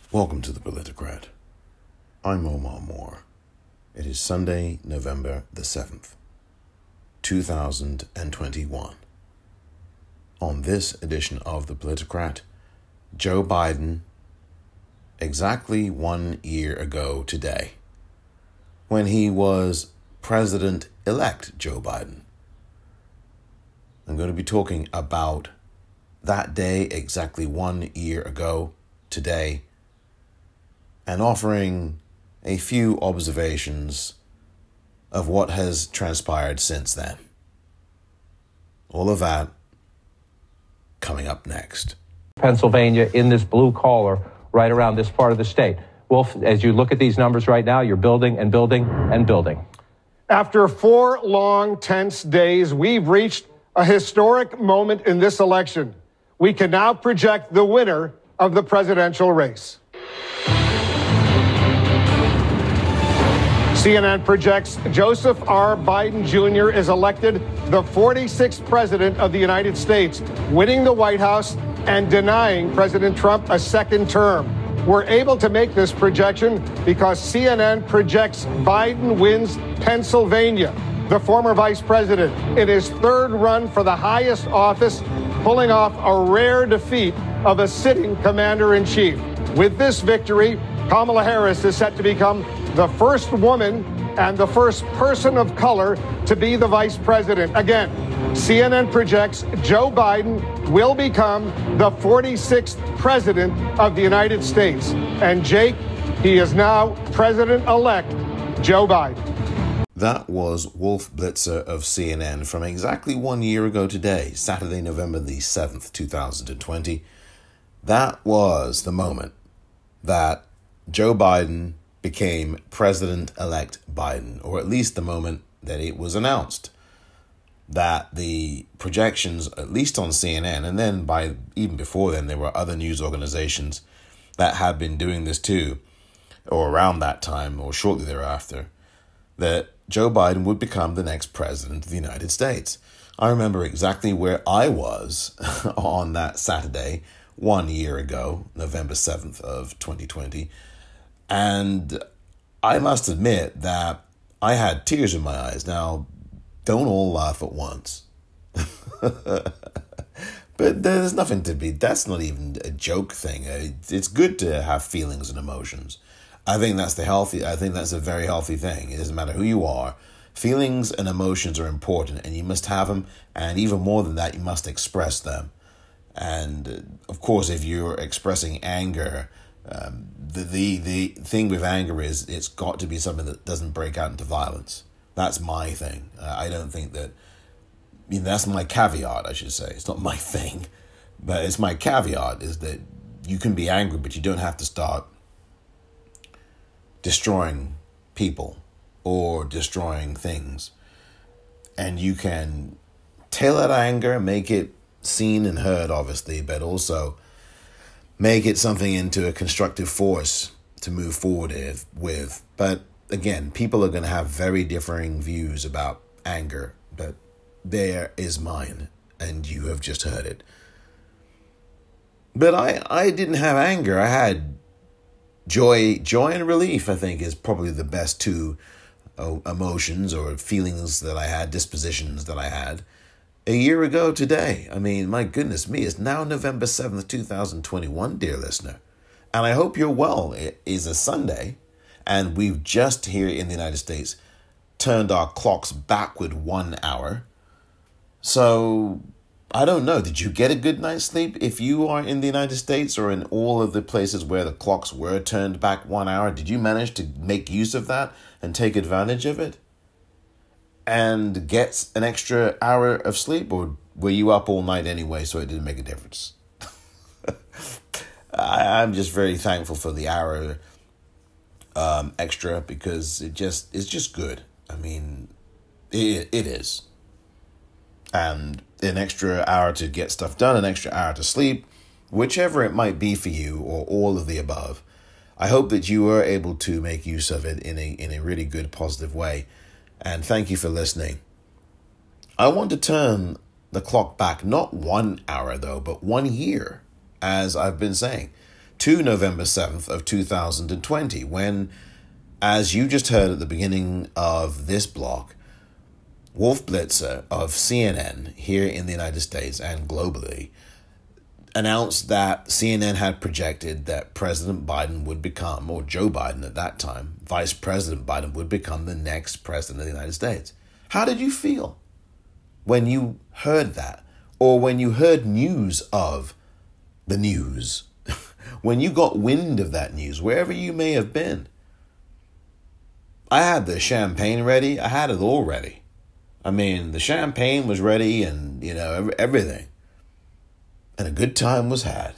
Welcome to the Politicrat. I'm Omar Moore. It is Sunday, November the 7th, 2021. On this edition of the Politicrat, Joe Biden, exactly 1 year ago today, when he was President-elect Joe Biden. I'm going to be talking about that day exactly 1 year ago today, and offering a few observations of what has transpired since then. All of that coming up next. Pennsylvania in this blue collar right around this part of the state. Wolf, as you look at these numbers right now, you're building and building and building. After 4 long, tense days, we've reached a historic moment in this election. We can now project the winner of the presidential race. CNN projects Joseph R. Biden Jr. is elected the 46th president of the United States, winning the White House and denying President Trump a second term. We're able to make this projection because CNN projects Biden wins Pennsylvania, the former vice president, in his third run for the highest office, pulling off a rare defeat of a sitting commander-in-chief. With this victory, Kamala Harris is set to become the first woman and the first person of color to be the vice president. Again, CNN projects Joe Biden will become the 46th president of the United States. And Jake, he is now President-elect Joe Biden. That was Wolf Blitzer of CNN from exactly 1 year ago today, Saturday, November the 7th, 2020. That was the moment that Joe Biden became President-elect Biden, or at least the moment that it was announced that the projections, at least on CNN, and then even before then, there were other news organizations that had been doing this too, or around that time, or shortly thereafter, that Joe Biden would become the next president of the United States. I remember exactly where I was on that Saturday 1 year ago, November 7th of 2020, and I must admit that I had tears in my eyes. Now, don't all laugh at once. But there's nothing to be, that's not even a joke thing. It's good to have feelings and emotions. I think that's a very healthy thing. It doesn't matter who you are. Feelings and emotions are important, and you must have them. And even more than that, you must express them. And of course, if you're expressing anger, the thing with anger is it's got to be something that doesn't break out into violence. That's my thing. I don't think that, that's my caveat, I should say. It's not my thing, but it's my caveat is that you can be angry, but you don't have to start destroying people or destroying things. And you can tail that anger, make it seen and heard, obviously, but also make it something into a constructive force to move forward with. But again, people are going to have very differing views about anger, but there is mine, and you have just heard it. But I didn't have anger. I had joy and relief, I think, is probably the best two emotions or feelings that I had, dispositions that I had a year ago today. I mean, my goodness me, it's now November 7th, 2021, dear listener. And I hope you're well. It is a Sunday, and we've just here in the United States turned our clocks backward 1 hour. So, I don't know, did you get a good night's sleep if you are in the United States or in all of the places where the clocks were turned back 1 hour? Did you manage to make use of that and take advantage of it and get an extra hour of sleep, or were you up all night anyway, so it didn't make a difference? I'm just very thankful for the hour extra, because it's just good. I mean, it is. And an extra hour to get stuff done, an extra hour to sleep, whichever it might be for you, or all of the above. I hope that you were able to make use of it in a really good, positive way. And thank you for listening. I want to turn the clock back, not 1 hour though, but 1 year, as I've been saying. to November 7th of 2020, when, as you just heard at the beginning of this block, Wolf Blitzer of CNN here in the United States and globally announced that CNN had projected that President Biden would become, or Joe Biden at that time, Vice President Biden would become the next president of the United States. How did you feel when you heard that? Or when you heard news of the news? When you got wind of that news, wherever you may have been? I had the champagne ready. I had it all ready. I mean, the champagne was ready and, everything. And a good time was had.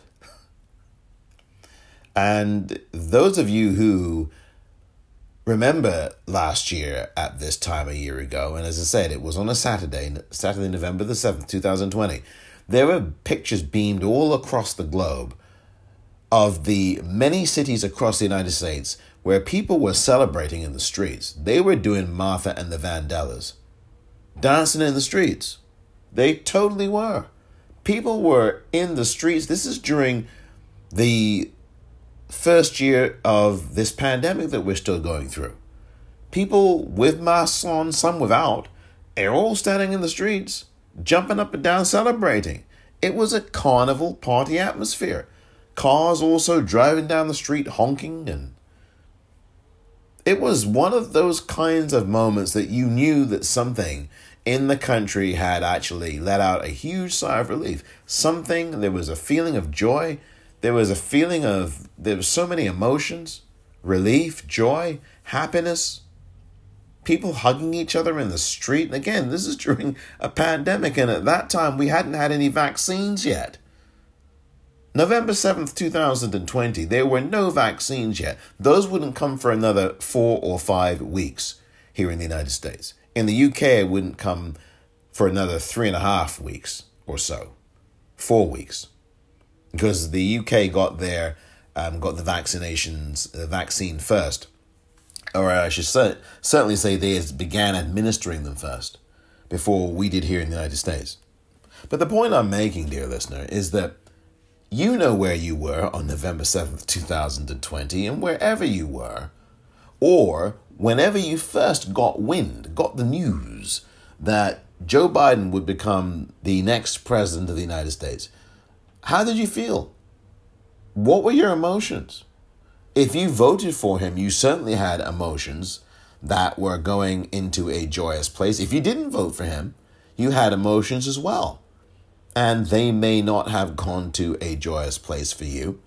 And those of you who remember last year at this time a year ago, and as I said, it was on a Saturday, November the 7th, 2020, there were pictures beamed all across the globe of the many cities across the United States where people were celebrating in the streets. They were doing Martha and the Vandellas, dancing in the streets. They totally were. People were in the streets. This is during the first year of this pandemic that we're still going through. People with masks on, some without, they're all standing in the streets, jumping up and down, celebrating. It was a carnival party atmosphere. Cars also driving down the street, honking, and it was one of those kinds of moments that you knew that something in the country had actually let out a huge sigh of relief. There was a feeling of joy. There was so many emotions, relief, joy, happiness, people hugging each other in the street. And again, this is during a pandemic, and at that time, we hadn't had any vaccines yet. November 7th, 2020, there were no vaccines yet. Those wouldn't come for another 4 or 5 weeks here in the United States. In the UK, it wouldn't come for another 3.5 weeks or so, 4 weeks. Because the UK got the vaccine first. Or I should certainly say they began administering them first before we did here in the United States. But the point I'm making, dear listener, is that you know where you were on November 7th, 2020, and wherever you were, or whenever you first got the news that Joe Biden would become the next president of the United States. How did you feel? What were your emotions? If you voted for him, you certainly had emotions that were going into a joyous place. If you didn't vote for him, you had emotions as well. And they may not have gone to a joyous place for you.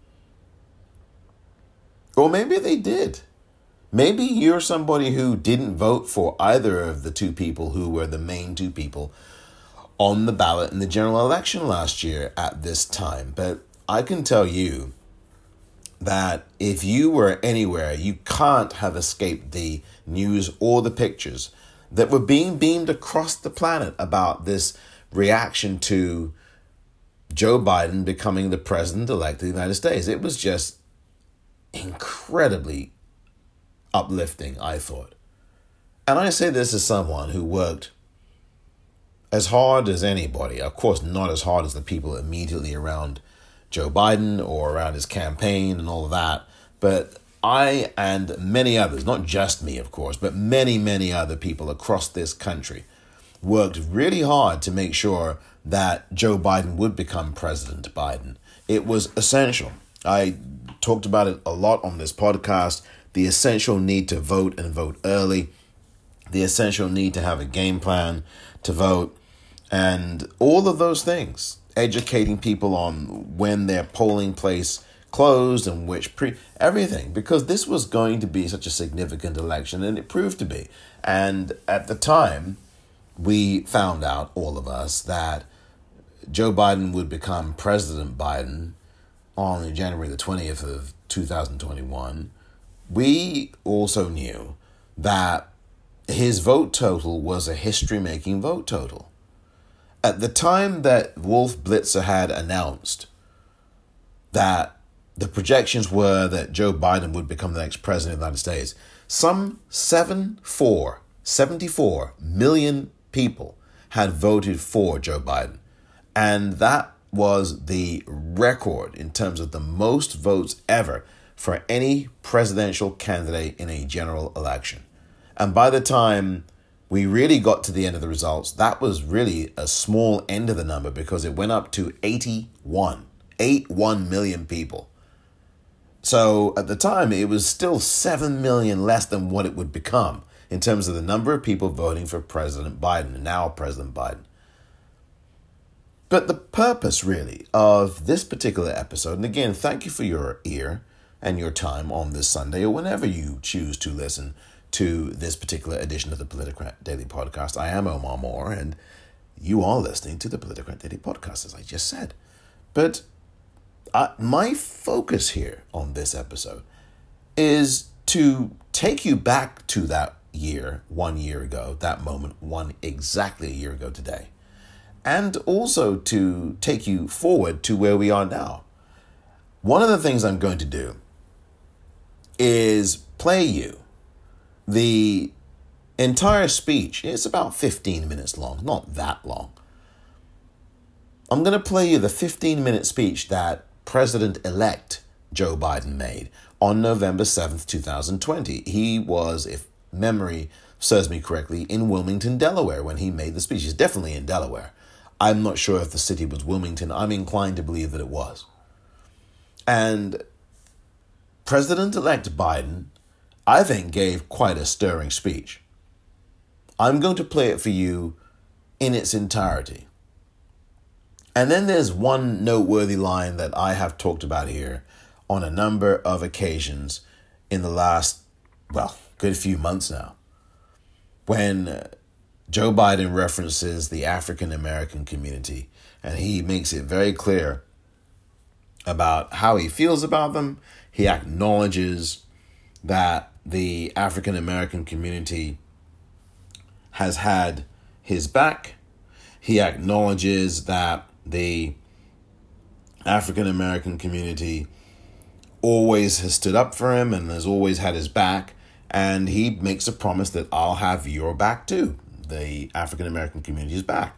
Or maybe they did. Maybe you're somebody who didn't vote for either of the two people who were the main two people on the ballot in the general election last year at this time. But I can tell you that if you were anywhere, you can't have escaped the news or the pictures that were being beamed across the planet about this reaction to Joe Biden becoming the president-elect of the United States. It was just incredibly uplifting, I thought. And I say this as someone who worked as hard as anybody, of course not as hard as the people immediately around Joe Biden or around his campaign and all of that, but I and many others, not just me of course, but many, many other people across this country worked really hard to make sure that Joe Biden would become President Biden. It was essential. I talked about it a lot on this podcast, the essential need to vote and vote early, the essential need to have a game plan to vote, and all of those things, educating people on when their polling place closed and everything, because this was going to be such a significant election, and it proved to be. And at the time, we found out, all of us, that Joe Biden would become President Biden on January the 20th of 2021. We also knew that his vote total was a history-making vote total. At the time that Wolf Blitzer had announced that the projections were that Joe Biden would become the next president of the United States, some 74 million people had voted for Joe Biden. And that was the record in terms of the most votes ever for any presidential candidate in a general election. And by the time we really got to the end of the results, that was really a small end of the number because it went up to 81 million people. So at the time, it was still 7 million less than what it would become in terms of the number of people voting for President Biden, and now President Biden. But the purpose, really, of this particular episode, and again, thank you for your ear and your time on this Sunday, or whenever you choose to listen to this particular edition of the Politicrat Daily Podcast. I am Omar Moore, and you are listening to the Politicrat Daily Podcast, as I just said. But my focus here on this episode is to take you back to that year, 1 year ago, that moment, exactly a year ago today. And also to take you forward to where we are now. One of the things I'm going to do is play you the entire speech. It's about 15 minutes long, not that long. I'm going to play you the 15-minute speech that President-elect Joe Biden made on November 7th, 2020. He was, if memory serves me correctly, in Wilmington, Delaware when he made the speech. He's definitely in Delaware. I'm not sure if the city was Wilmington. I'm inclined to believe that it was. And President-elect Biden, I think, gave quite a stirring speech. I'm going to play it for you in its entirety. And then there's one noteworthy line that I have talked about here on a number of occasions in the last, good few months now, when Joe Biden references the African American community, and he makes it very clear about how he feels about them. He acknowledges that the African American community has had his back. He acknowledges that the African American community always has stood up for him and has always had his back. And he makes a promise that I'll have your back too. The African American community's back.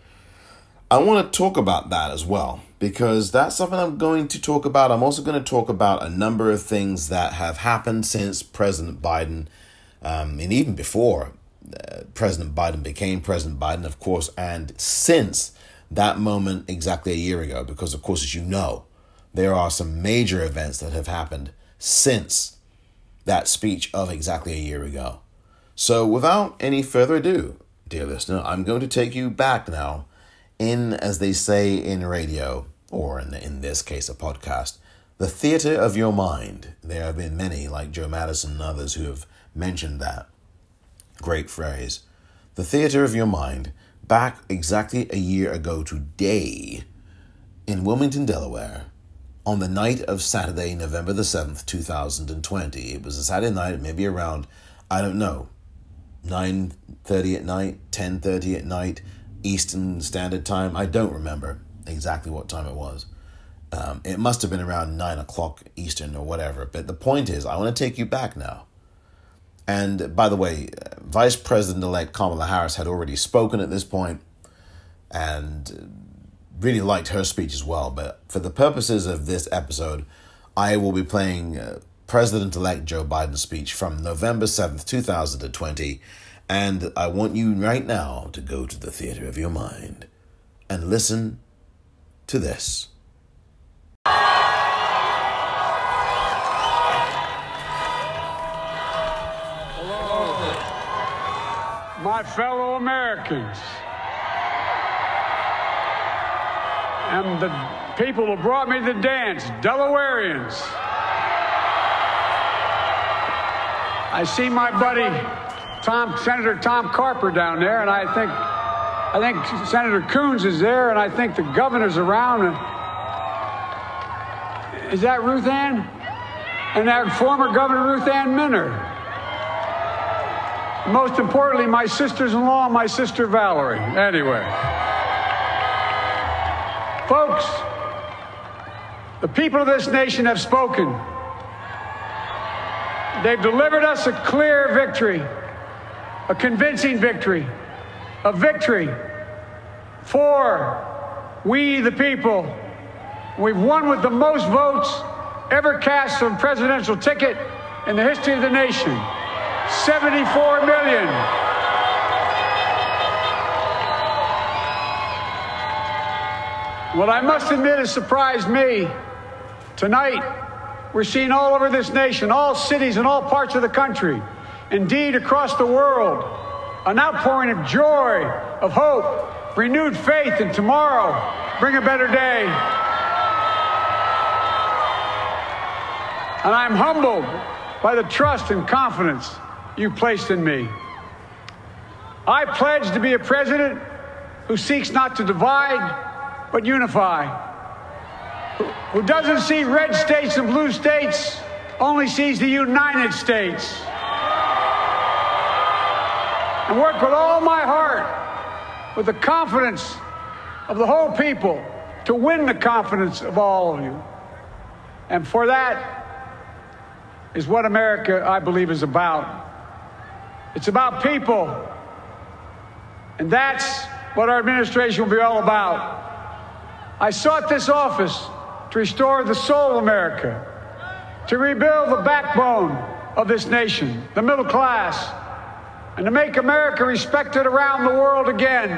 I want to talk about that as well, because that's something I'm going to talk about. I'm also going to talk about a number of things that have happened since President Biden, and even before President Biden became President Biden, of course, and since that moment exactly a year ago, because, of course, as you know, there are some major events that have happened since that speech of exactly a year ago. So without any further ado, dear listener, I'm going to take you back now in, as they say in radio, or in this case a podcast, the theater of your mind. There have been many, like Joe Madison and others, who have mentioned that great phrase. The theater of your mind, back exactly a year ago today in Wilmington, Delaware, on the night of Saturday, November the 7th, 2020. It was a Saturday night, maybe around, 9:30 at night, 10:30 at night, Eastern Standard Time. I don't remember exactly what time it was. It must have been around 9 o'clock Eastern or whatever. But the point is, I want to take you back now. And by the way, Vice President-elect Kamala Harris had already spoken at this point and really liked her speech as well. But for the purposes of this episode, I will be playing President-elect Joe Biden's speech from November 7th, 2020. And I want you right now to go to the theater of your mind and listen to this. Hello, my fellow Americans, and the people who brought me to the dance, Delawareans. I see my buddy Senator Tom Carper down there, and I think Senator Coons is there, and I think the governor's around. And is that Ruth Ann? And that former Governor Ruth Ann Minner. Most importantly, my sisters-in-law and my sister Valerie. Anyway. Folks, the people of this nation have spoken. They've delivered us a clear victory, a convincing victory, a victory for We, the people, we've won with the most votes ever cast on a presidential ticket in the history of the nation. 74 million. What I must admit has surprised me. Tonight, we're seeing all over this nation, all cities and all parts of the country, indeed across the world, an outpouring of joy, of hope, renewed faith in tomorrow, bring a better day. And I'm humbled by the trust and confidence you placed in me. I pledge to be a president who seeks not to divide, but unify, who doesn't see red states and blue states, only sees the United States. And work with all my heart, with the confidence of the whole people, to win the confidence of all of you. And for that is what America, I believe, is about. It's about people. And that's what our administration will be all about. I sought this office to restore the soul of America, to rebuild the backbone of this nation, the middle class, and to make America respected around the world again,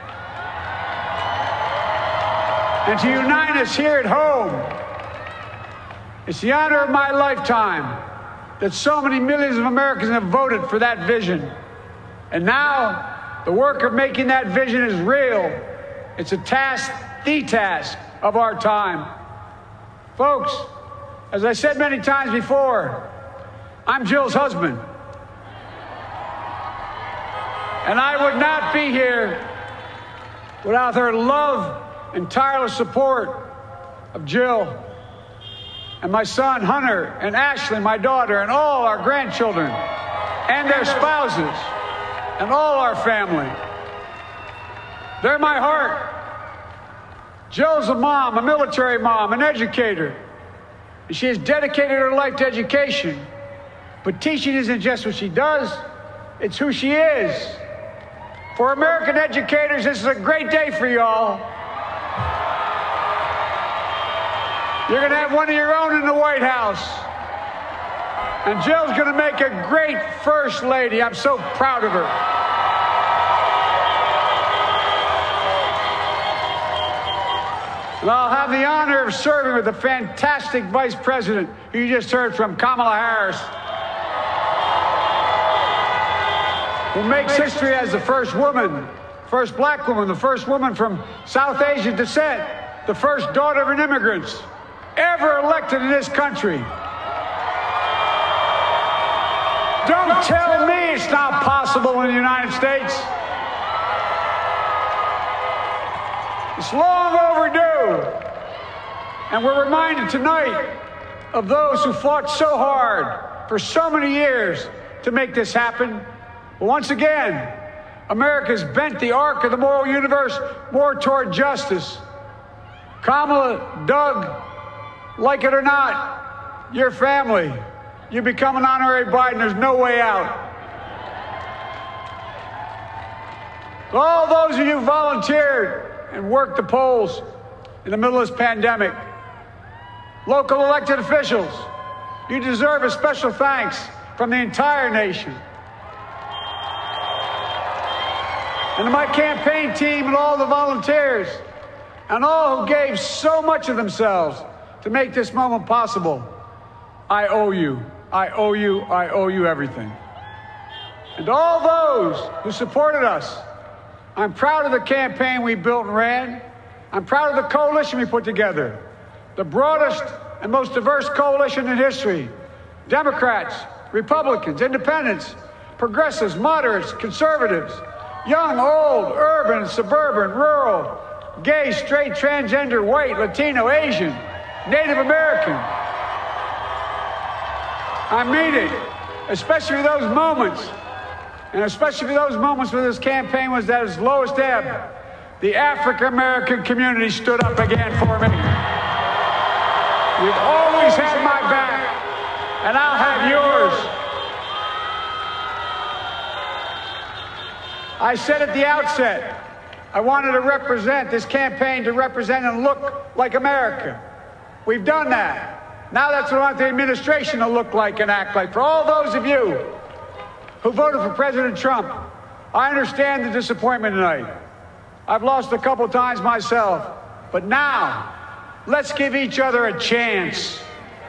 and to unite us here at home. It's the honor of my lifetime that so many millions of Americans have voted for that vision. And now, the work of making that vision is real. It's a task, the task of our time. Folks, as I said many times before, I'm Jill's husband. And I would not be here without her love and tireless support of Jill and my son Hunter and Ashley, my daughter, and all our grandchildren and their spouses and all our family. They're my heart. Jill's a mom, a military mom, an educator. And she has dedicated her life to education. But teaching isn't just what she does, it's who she is. For American educators, this is a great day for y'all. You're going to have one of your own in the White House. And Jill's going to make a great First Lady. I'm so proud of her. And I'll have the honor of serving with the fantastic Vice President who you just heard from, Kamala Harris, who makes history as the first woman, first black woman, the first woman from South Asian descent, the first daughter of an immigrant ever elected in this country. Don't tell me it's not possible in the United States. It's long overdue. And we're reminded tonight of those who fought so hard for so many years to make this happen. But once again, America's bent the arc of the moral universe more toward justice. Kamala, Doug, like it or not, your family, you become an honorary Biden, there's no way out. All those of you who volunteered and worked the polls in the middle of this pandemic, local elected officials, you deserve a special thanks from the entire nation. And to my campaign team and all the volunteers and all who gave so much of themselves to make this moment possible, I owe you. I owe you. I owe you everything. And to all those who supported us, I'm proud of the campaign we built and ran. I'm proud of the coalition we put together, the broadest and most diverse coalition in history. Democrats, Republicans, independents, progressives, moderates, conservatives, young, old, urban, suburban, rural, gay, straight, transgender, white, Latino, Asian, Native American. I mean it, especially for those moments, and especially for those moments when this campaign was at its lowest ebb. The African-American community stood up again for me. You've always had my back, and I'll have yours. I said at the outset, I wanted to represent this campaign to represent and look like America. We've done that. Now that's what I want the administration to look like and act like. For all those of you who voted for President Trump, I understand the disappointment tonight. I've lost a couple times myself. But now, let's give each other a chance.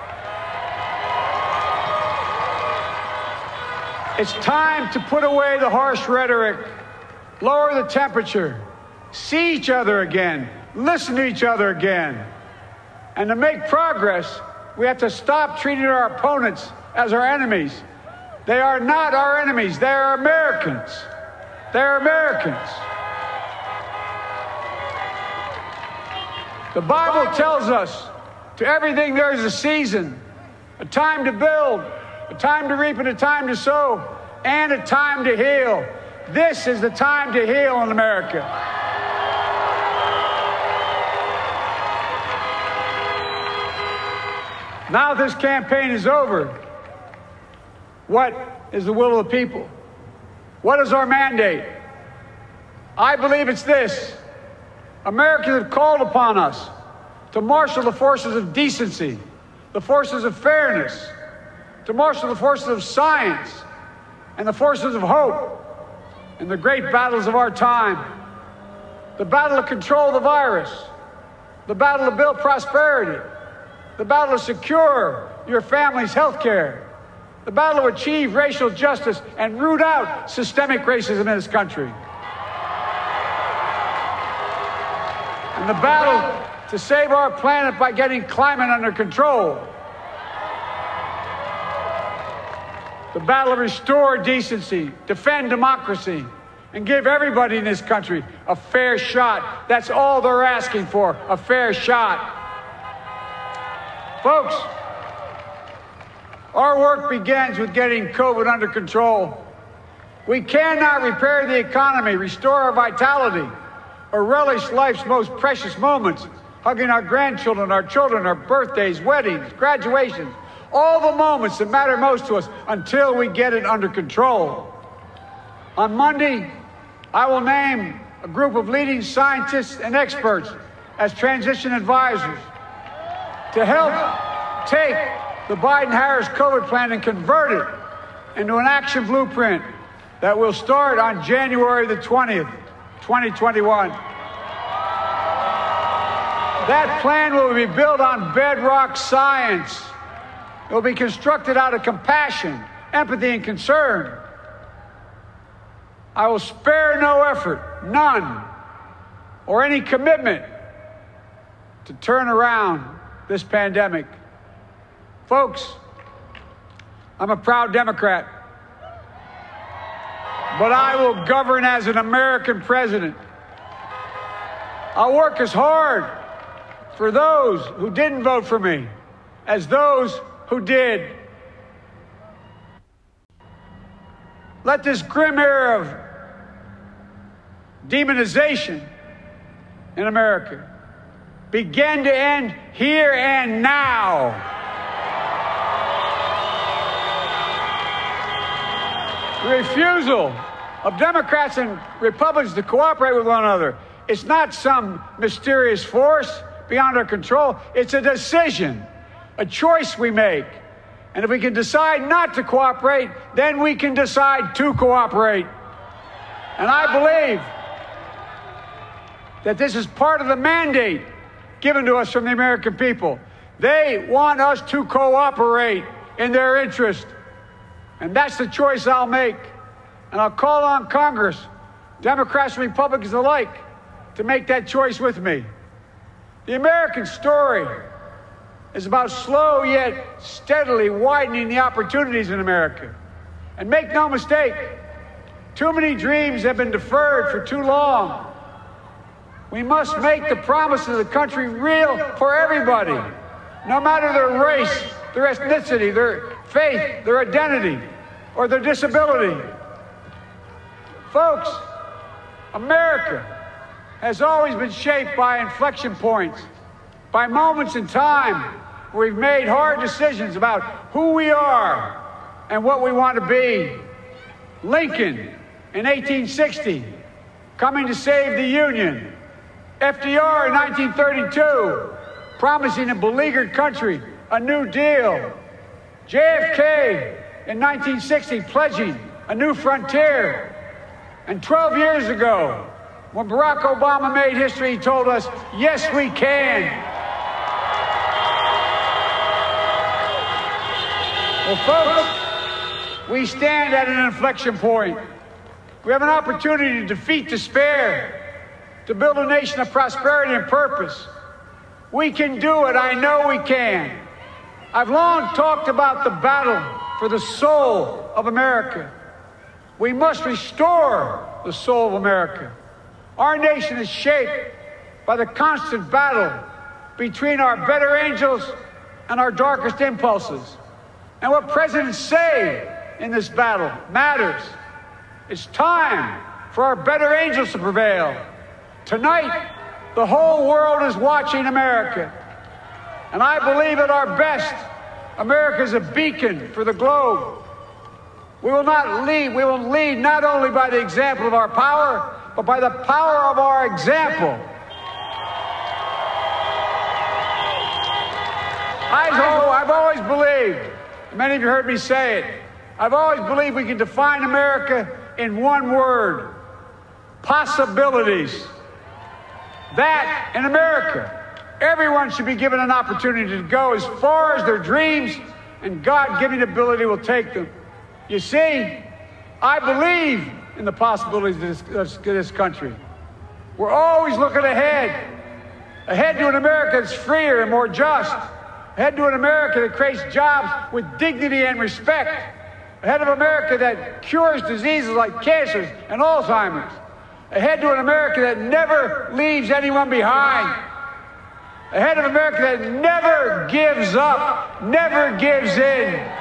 It's time to put away the harsh rhetoric, lower the temperature, see each other again, listen to each other again. And to make progress, we have to stop treating our opponents as our enemies. They are not our enemies. They are Americans. They are Americans. The Bible tells us, to everything there is a season, a time to build, a time to reap and a time to sow, and a time to heal. This is the time to heal in America. Now this campaign is over. What is the will of the people? What is our mandate? I believe it's this. Americans have called upon us to marshal the forces of decency, the forces of fairness, to marshal the forces of science and the forces of hope in the great battles of our time. The battle to control the virus, the battle to build prosperity, the battle to secure your family's health care, the battle to achieve racial justice and root out systemic racism in this country. And the battle to save our planet by getting climate under control. The battle to restore decency, defend democracy, and give everybody in this country a fair shot. That's all they're asking for, a fair shot. Folks, our work begins with getting COVID under control. We cannot repair the economy, restore our vitality, or relish life's most precious moments, hugging our grandchildren, our children, our birthdays, weddings, graduations, all the moments that matter most to us until we get it under control. On Monday, I will name a group of leading scientists and experts as transition advisors to help take the Biden-Harris COVID plan and convert it into an action blueprint that will start on January the 20th, 2021. That plan will be built on bedrock science. It will be constructed out of compassion, empathy, and concern. I will spare no effort, none, or any commitment to turn around this pandemic. Folks, I'm a proud Democrat, but I will govern as an American president. I'll work as hard for those who didn't vote for me as those who did. Let this grim era of demonization in America begin to end here and now. The refusal of Democrats and Republicans to cooperate with one another, it's not some mysterious force beyond our control. It's a decision, a choice we make. And if we can decide not to cooperate, then we can decide to cooperate. And I believe that this is part of the mandate given to us from the American people. They want us to cooperate in their interest. And that's the choice I'll make. And I'll call on Congress, Democrats and Republicans alike, to make that choice with me. The American story is about slow yet steadily widening the opportunities in America. And make no mistake, too many dreams have been deferred for too long. We must make the promises of the country real for everybody, no matter their race, their ethnicity, their faith, their identity, or their disability. Folks, America has always been shaped by inflection points, by moments in time where we've made hard decisions about who we are and what we want to be. Lincoln in 1860 coming to save the Union. FDR in 1932, promising a beleaguered country a new deal. JFK in 1960, pledging a new frontier. And 12 years ago, when Barack Obama made history, he told us, yes, we can. Well, folks, we stand at an inflection point. We have an opportunity to defeat despair, to build a nation of prosperity and purpose. We can do it. I know we can. I've long talked about the battle for the soul of America. We must restore the soul of America. Our nation is shaped by the constant battle between our better angels and our darkest impulses. And what presidents say in this battle matters. It's time for our better angels to prevail. Tonight, the whole world is watching America. And I believe at our best, America is a beacon for the globe. We will lead not only by the example of our power, but by the power of our example. I've always believed, many of you heard me say it, I've always believed we can define America in one word: possibilities. That in America, everyone should be given an opportunity to go as far as their dreams and God-given ability will take them. You see, I believe in the possibilities of this country. We're always looking ahead to an America that's freer and more just, ahead to an America that creates jobs with dignity and respect, ahead of America that cures diseases like cancer and Alzheimer's, ahead to an America that never leaves anyone behind, ahead of America that never gives up, never gives in.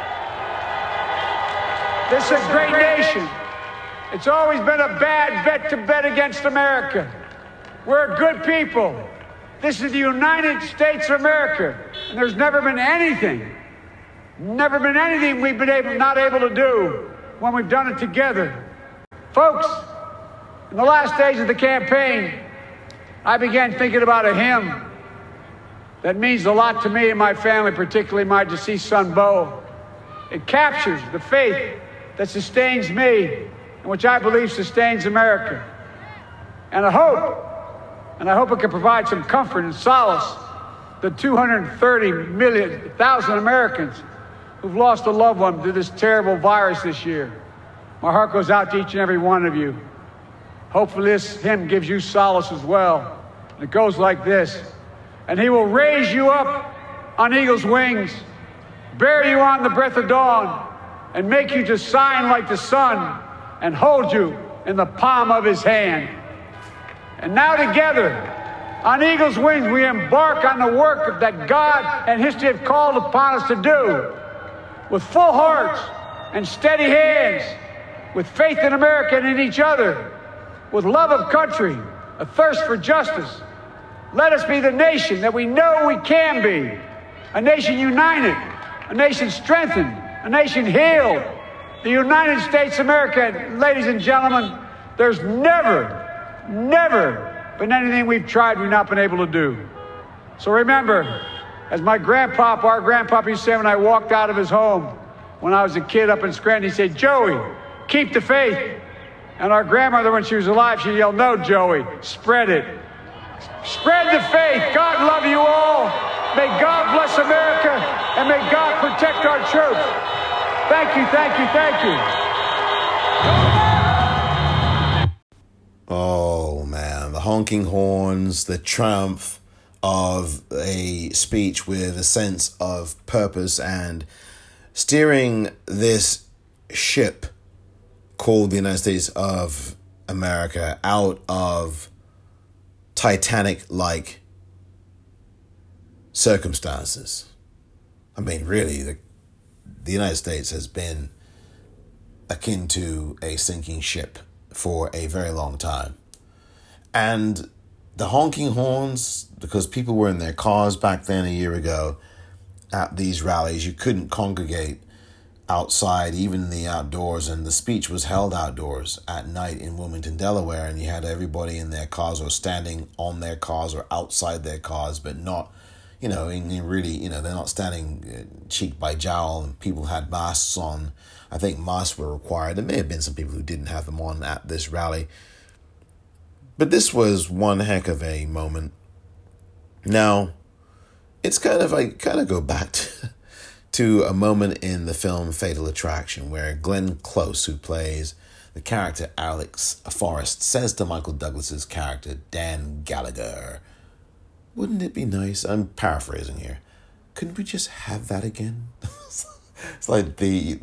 This is a great nation. It's always been a bad bet to bet against America. We're good people. This is the United States of America. And there's never been anything we've been not able to do when we've done it together. Folks, in the last days of the campaign, I began thinking about a hymn that means a lot to me and my family, particularly my deceased son, Bo. It captures the faith that sustains me and which I believe sustains America. And I hope it can provide some comfort and solace to 230,000 Americans who've lost a loved one to this terrible virus this year. My heart goes out to each and every one of you. Hopefully this hymn gives you solace as well. And it goes like this: and he will raise you up on eagle's wings, bear you on the breath of dawn, and make you to shine like the sun, and hold you in the palm of his hand. And now together, on eagle's wings, we embark on the work that God and history have called upon us to do, with full hearts and steady hands, with faith in America and in each other, with love of country, a thirst for justice. Let us be the nation that we know we can be, a nation united, a nation strengthened, a nation healed, the United States of America. Ladies and gentlemen, there's never been anything we've tried we've not been able to do. So remember, as our grandpapa used to say when I walked out of his home when I was a kid up in Scranton, he said, "Joey, keep the faith." And our grandmother, when she was alive, she yelled, "No, Joey, spread it. Spread the faith. God love you all. May God bless America, and may God protect our troops." Thank you, thank you, thank you. Oh, man. The honking horns, the triumph of a speech with a sense of purpose and steering this ship called the United States of America out of Titanic-like circumstances. I mean, really, the United States has been akin to a sinking ship for a very long time. And the honking horns, because people were in their cars back then a year ago at these rallies, you couldn't congregate outside, even in the outdoors, and the speech was held outdoors at night in Wilmington, Delaware, and you had everybody in their cars or standing on their cars or outside their cars, but not, they're not standing cheek by jowl, and people had masks on. I think masks were required. There may have been some people who didn't have them on at this rally, but this was one heck of a moment. Now, it's I go back to a moment in the film Fatal Attraction where Glenn Close, who plays the character Alex Forrest, says to Michael Douglas's character Dan Gallagher, "Wouldn't it be nice?" I'm paraphrasing here. "Couldn't we just have that again?" It's like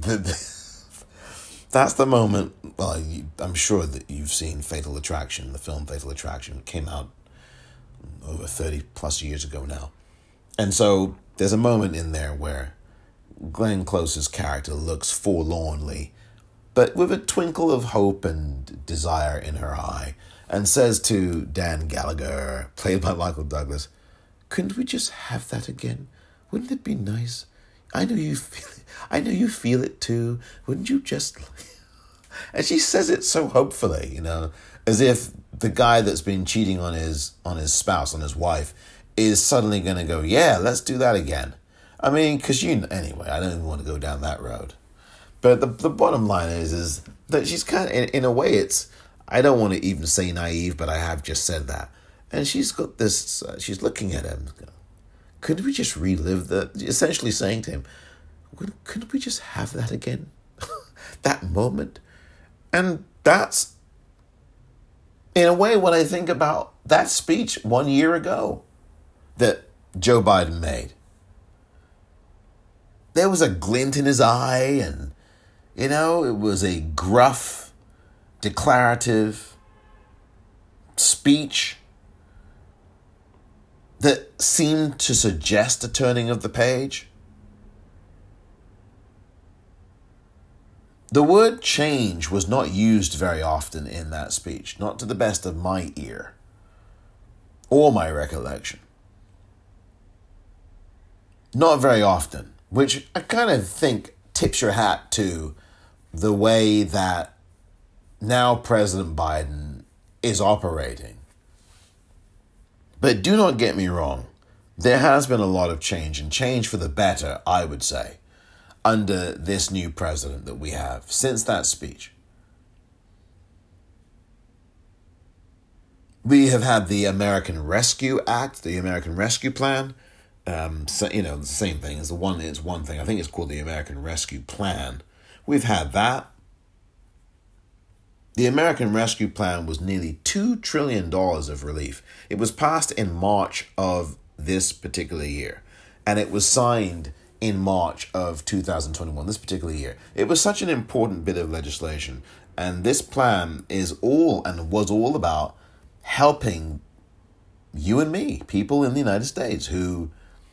that's the moment. Well, I'm sure that you've seen Fatal Attraction. The film Fatal Attraction came out over 30 plus years ago now. And so there's a moment in there where Glenn Close's character looks forlornly, but with a twinkle of hope and desire in her eye, and says to Dan Gallagher, played by Michael Douglas, "Couldn't we just have that again? Wouldn't it be nice? I know you feel it too. Wouldn't you just..." And she says it so hopefully, as if the guy that's been cheating on his spouse, on his wife, is suddenly going to go, "Yeah, let's do that again." I mean, because anyway, I don't even want to go down that road. But the bottom line is that she's kind of, in a way, I don't want to even say naive, but I have just said that. And she's got this, she's looking at him. Couldn't we just relive essentially saying to him, couldn't we just have that again? That moment. And that's, in a way, when I think about that speech 1 year ago that Joe Biden made. There was a glint in his eye, and, it was a gruff, declarative speech that seemed to suggest a turning of the page. The word change was not used very often in that speech, not to the best of my ear or my recollection. Not very often. Which I kind of think tips your hat to the way that now President Biden is operating. But do not get me wrong. There has been a lot of change, and change for the better, I would say, under this new president that we have since that speech. We have had the American Rescue Act, the American Rescue Plan. The same thing. It's one thing. I think it's called the American Rescue Plan. We've had that. The American Rescue Plan was nearly $2 trillion of relief. It was passed in March of this particular year, and it was signed in March of 2021, this particular year. It was such an important bit of legislation, and this plan was all about helping you and me, people in the United States who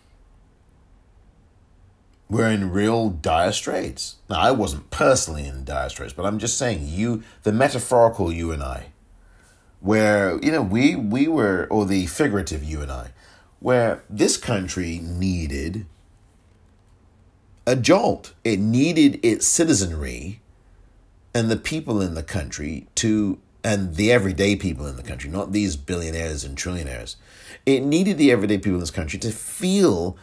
were in real dire straits. Now, I wasn't personally in dire straits, but I'm just saying the metaphorical you and I, where, we were, or the figurative you and I, where this country needed a jolt. It needed its citizenry and the people in the country and the everyday people in the country, not these billionaires and trillionaires. It needed the everyday people in this country to feel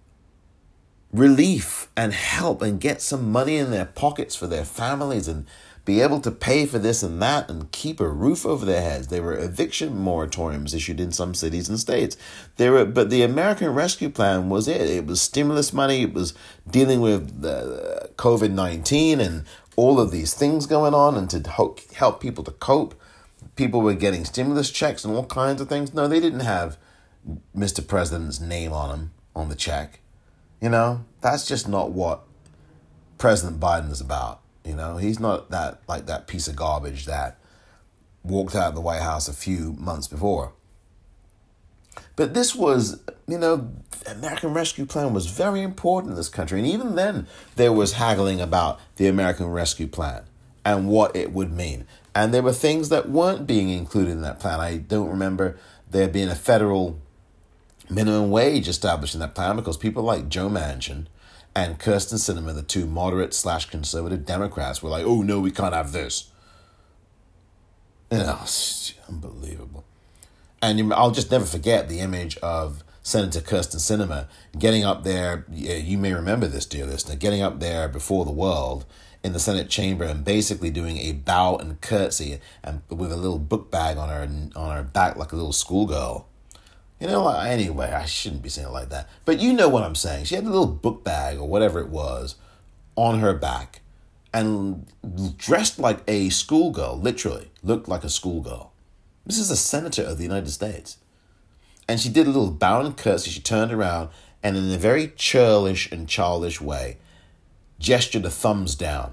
relief and help and get some money in their pockets for their families and be able to pay for this and that and keep a roof over their heads. There were eviction moratoriums issued in some cities and states. But the American Rescue Plan was it. It was stimulus money. It was dealing with the COVID-19 and all of these things going on, and to help people to cope. People were getting stimulus checks and all kinds of things. No, they didn't have Mr. President's name on them, on the check. That's just not what President Biden is about. He's not that piece of garbage that walked out of the White House a few months before. But this was, the American Rescue Plan was very important in this country. And even then, there was haggling about the American Rescue Plan and what it would mean. And there were things that weren't being included in that plan. I don't remember there being a federal minimum wage established in that plan, because people like Joe Manchin and Kyrsten Sinema, the two moderate/conservative Democrats, were like, oh, no, we can't have this. You know, it's unbelievable. And I'll just never forget the image of Senator Kyrsten Sinema getting up there. You may remember this, dear listener, getting up there before the world in the Senate chamber and basically doing a bow and curtsy and with a little book bag on her back like a little schoolgirl. You know, anyway, I shouldn't be saying it like that. But you know what I'm saying. She had a little book bag or whatever it was on her back and dressed like a schoolgirl, literally looked like a schoolgirl. This is a senator of the United States. And she did a little bow and curtsy. She turned around and in a very churlish and childish way gestured a thumbs down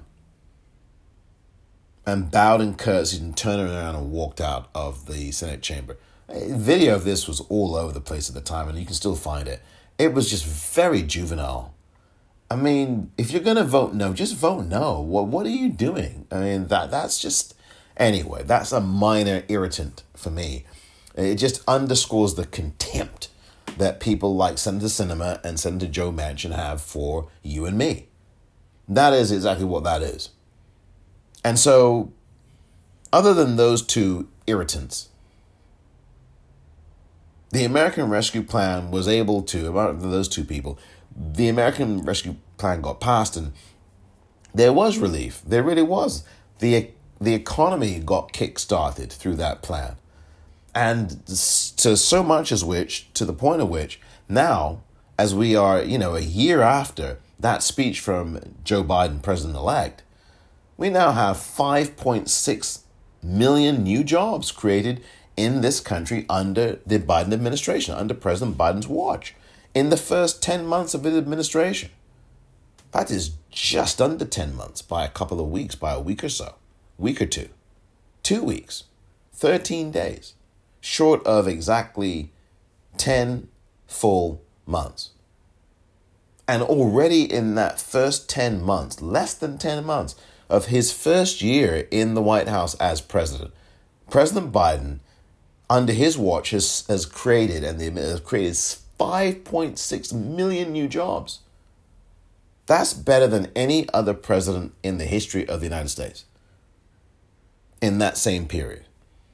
and bowed and curtsied and turned around and walked out of the Senate chamber. A video of this was all over the place at the time, and you can still find it. It was just very juvenile. I mean, if you're going to vote no, just vote no. What are you doing? I mean, that's just... Anyway, that's a minor irritant for me. It just underscores the contempt that people like Senator Sinema and Senator Joe Manchin have for you and me. That is exactly what that is. And so, other than those two irritants, the American Rescue Plan was able to, about those two people, the American Rescue Plan got passed and there was relief. There really was. The economy got kick-started through that plan. And to so much as which, to the point of which, now, as we are, a year after that speech from Joe Biden, president-elect, we now have 5.6 million new jobs created in this country under the Biden administration, under President Biden's watch, in the first 10 months of his administration. That is just under 10 months by a couple of weeks, by a week or so, week or two, 2 weeks, 13 days, short of exactly 10 full months. And already in that first 10 months, less than 10 months of his first year in the White House as president, President Biden, under his watch, has created 5.6 million new jobs. That's better than any other president in the history of the United States in that same period.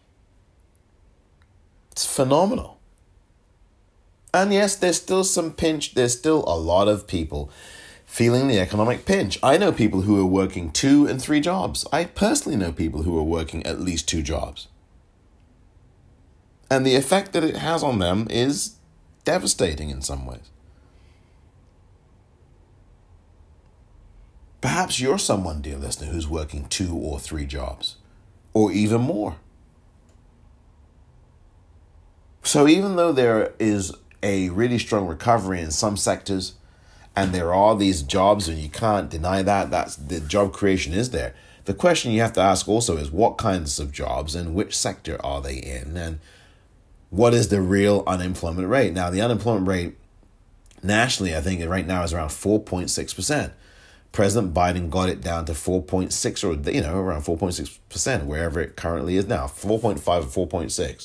It's phenomenal. And yes, there's still some pinch. There's still a lot of people feeling the economic pinch. I know people who are working 2 and 3 jobs. I personally know people who are working at least 2 jobs. And the effect that it has on them is devastating in some ways. Perhaps you're someone, dear listener, who's working 2 or 3 jobs, or even more. So even though there is a really strong recovery in some sectors, and there are these jobs, and you can't deny that's the job creation is there. The question you have to ask also is what kinds of jobs and which sector are they in, and what is the real unemployment rate? Now, the unemployment rate nationally, I think right now is around 4.6%. President Biden got it down to 4.6 or, around 4.6%, wherever it currently is now, 4.5 or 4.6.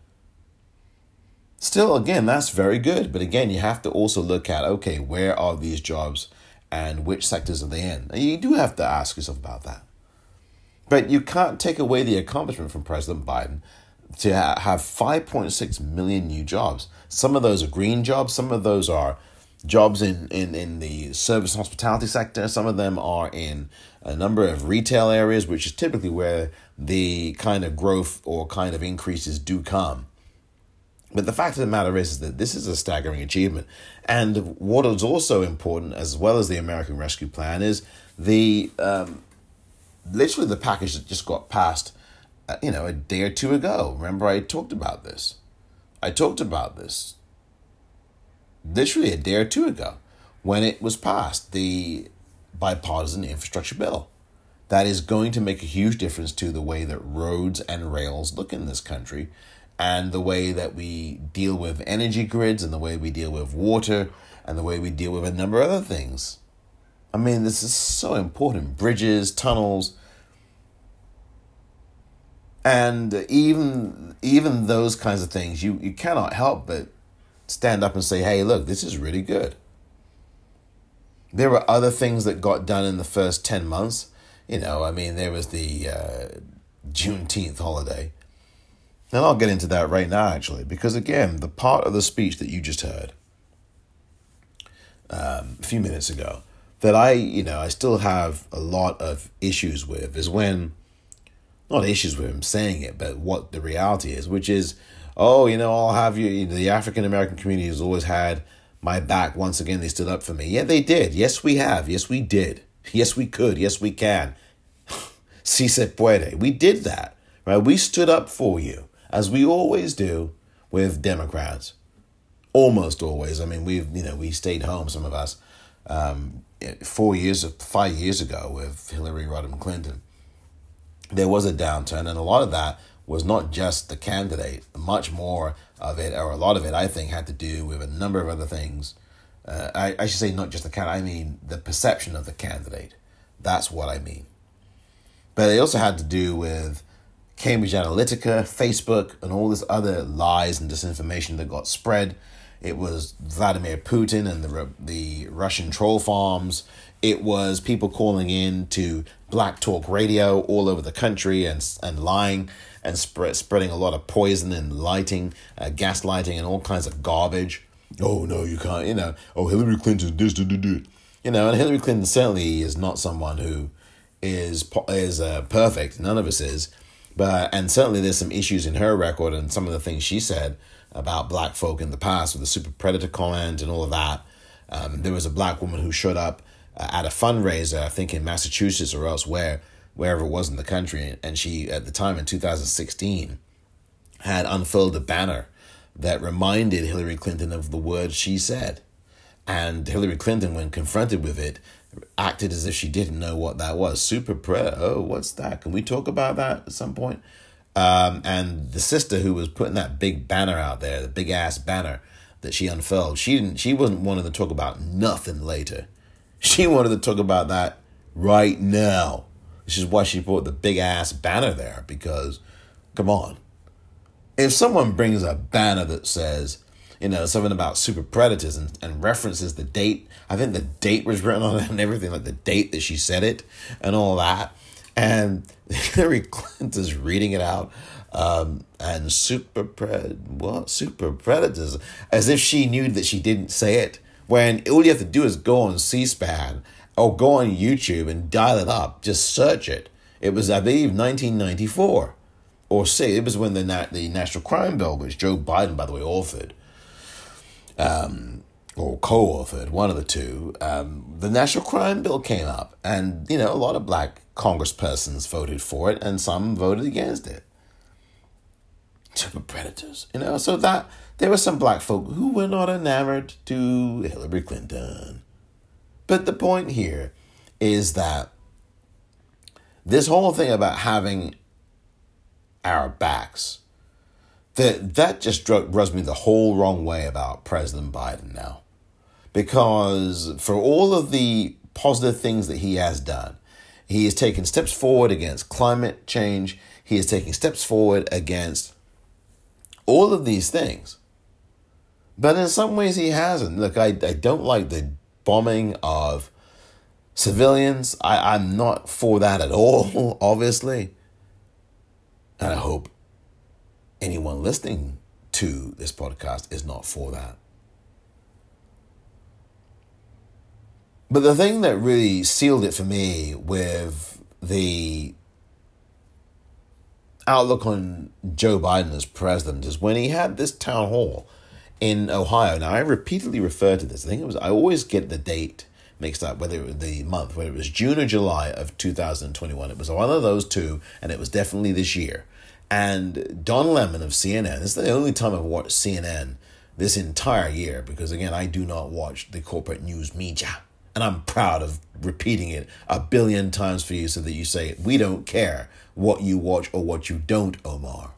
Still, again, that's very good. But again, you have to also look at, okay, where are these jobs and which sectors are they in? And you do have to ask yourself about that. But you can't take away the accomplishment from President Biden to have 5.6 million new jobs. Some of those are green jobs. Some of those are jobs in the service and hospitality sector. Some of them are in a number of retail areas, which is typically where the kind of growth or kind of increases do come. But the fact of the matter is that this is a staggering achievement. And what is also important, as well as the American Rescue Plan, is the literally the package that just got passed, a day or two ago. Remember, I talked about this. Literally a day or two ago when it was passed, the bipartisan infrastructure bill. That is going to make a huge difference to the way that roads and rails look in this country, and the way that we deal with energy grids, and the way we deal with water, and the way we deal with a number of other things. I mean, this is so important. Bridges, tunnels, and even those kinds of things. You cannot help but stand up and say, hey, look, this is really good. There were other things that got done in the first 10 months. There was the Juneteenth holiday. And I'll get into that right now, actually, because, again, the part of the speech that you just heard a few minutes ago that I still have a lot of issues with is when, not issues with him saying it, but what the reality is, which is, I'll have you, the African American community has always had my back. Once again, they stood up for me. Yeah, they did. Yes, we have. Yes, we did. Yes, we could. Yes, we can. Si se puede. We did that, right? We stood up for you, as we always do with Democrats. Almost always. I mean, we stayed home, some of us, 5 years ago with Hillary Rodham Clinton. There was a downturn, and a lot of that was not just the candidate. Much more of it, or a lot of it, I think, had to do with a number of other things. I should say not just the candidate, I mean the perception of the candidate. That's what I mean. But it also had to do with Cambridge Analytica, Facebook, and all this other lies and disinformation that got spread. It was Vladimir Putin and the Russian troll farms. It was people calling in to Black Talk Radio all over the country and lying and spreading a lot of poison and gaslighting and all kinds of garbage. Oh, no, you can't, oh, Hillary Clinton's this, and Hillary Clinton certainly is not someone who is perfect. None of us is. And certainly there's some issues in her record and some of the things she said about black folk in the past with the super predator comment and all of that. There was a black woman who showed up at a fundraiser, I think in Massachusetts or elsewhere, wherever it was in the country. And she, at the time in 2016, had unfurled a banner that reminded Hillary Clinton of the words she said. And Hillary Clinton, when confronted with it, acted as if she didn't know what that was. Super predator. Oh, what's that? Can we talk about that at some point? And the sister who was putting that big banner out there, the big ass banner that she unfurled, she wasn't wanting to talk about nothing later. She wanted to talk about that right now. Which is why she put the big ass banner there, because, come on. If someone brings a banner that says, something about super predators and references the date, I think the date was written on it and everything, like the date that she said it and all that. And Hillary Clinton's reading it out, and super predators, as if she knew that she didn't say it, when all you have to do is go on C-SPAN or go on YouTube and dial it up, just search it. It was, I believe, 1994, or say it was when the National Crime Bill, which Joe Biden, by the way, authored, or co-authored, one of the two, the National Crime Bill came up, and, a lot of black congresspersons voted for it, and some voted against it. Super predators, so that there were some black folk who were not enamored to Hillary Clinton. But the point here is that this whole thing about having our backs, that just rubs me the whole wrong way about President Biden now. Because for all of the positive things that he has done, he has taken steps forward against climate change. He is taking steps forward against all of these things. But in some ways he hasn't. Look, I don't like the bombing of civilians. I'm not for that at all, obviously. And I hope anyone listening to this podcast is not for that. But the thing that really sealed it for me with the outlook on Joe Biden as president is when he had this town hall in Ohio. Now, I repeatedly refer to this. I always get the date mixed up, whether it was the month, whether it was June or July of 2021. It was one of those two, and it was definitely this year. And Don Lemon of CNN, this is the only time I've watched CNN this entire year, because, again, I do not watch the corporate news media. And I'm proud of repeating it 1 billion times for you so that you say, we don't care what you watch or what you don't, Omar.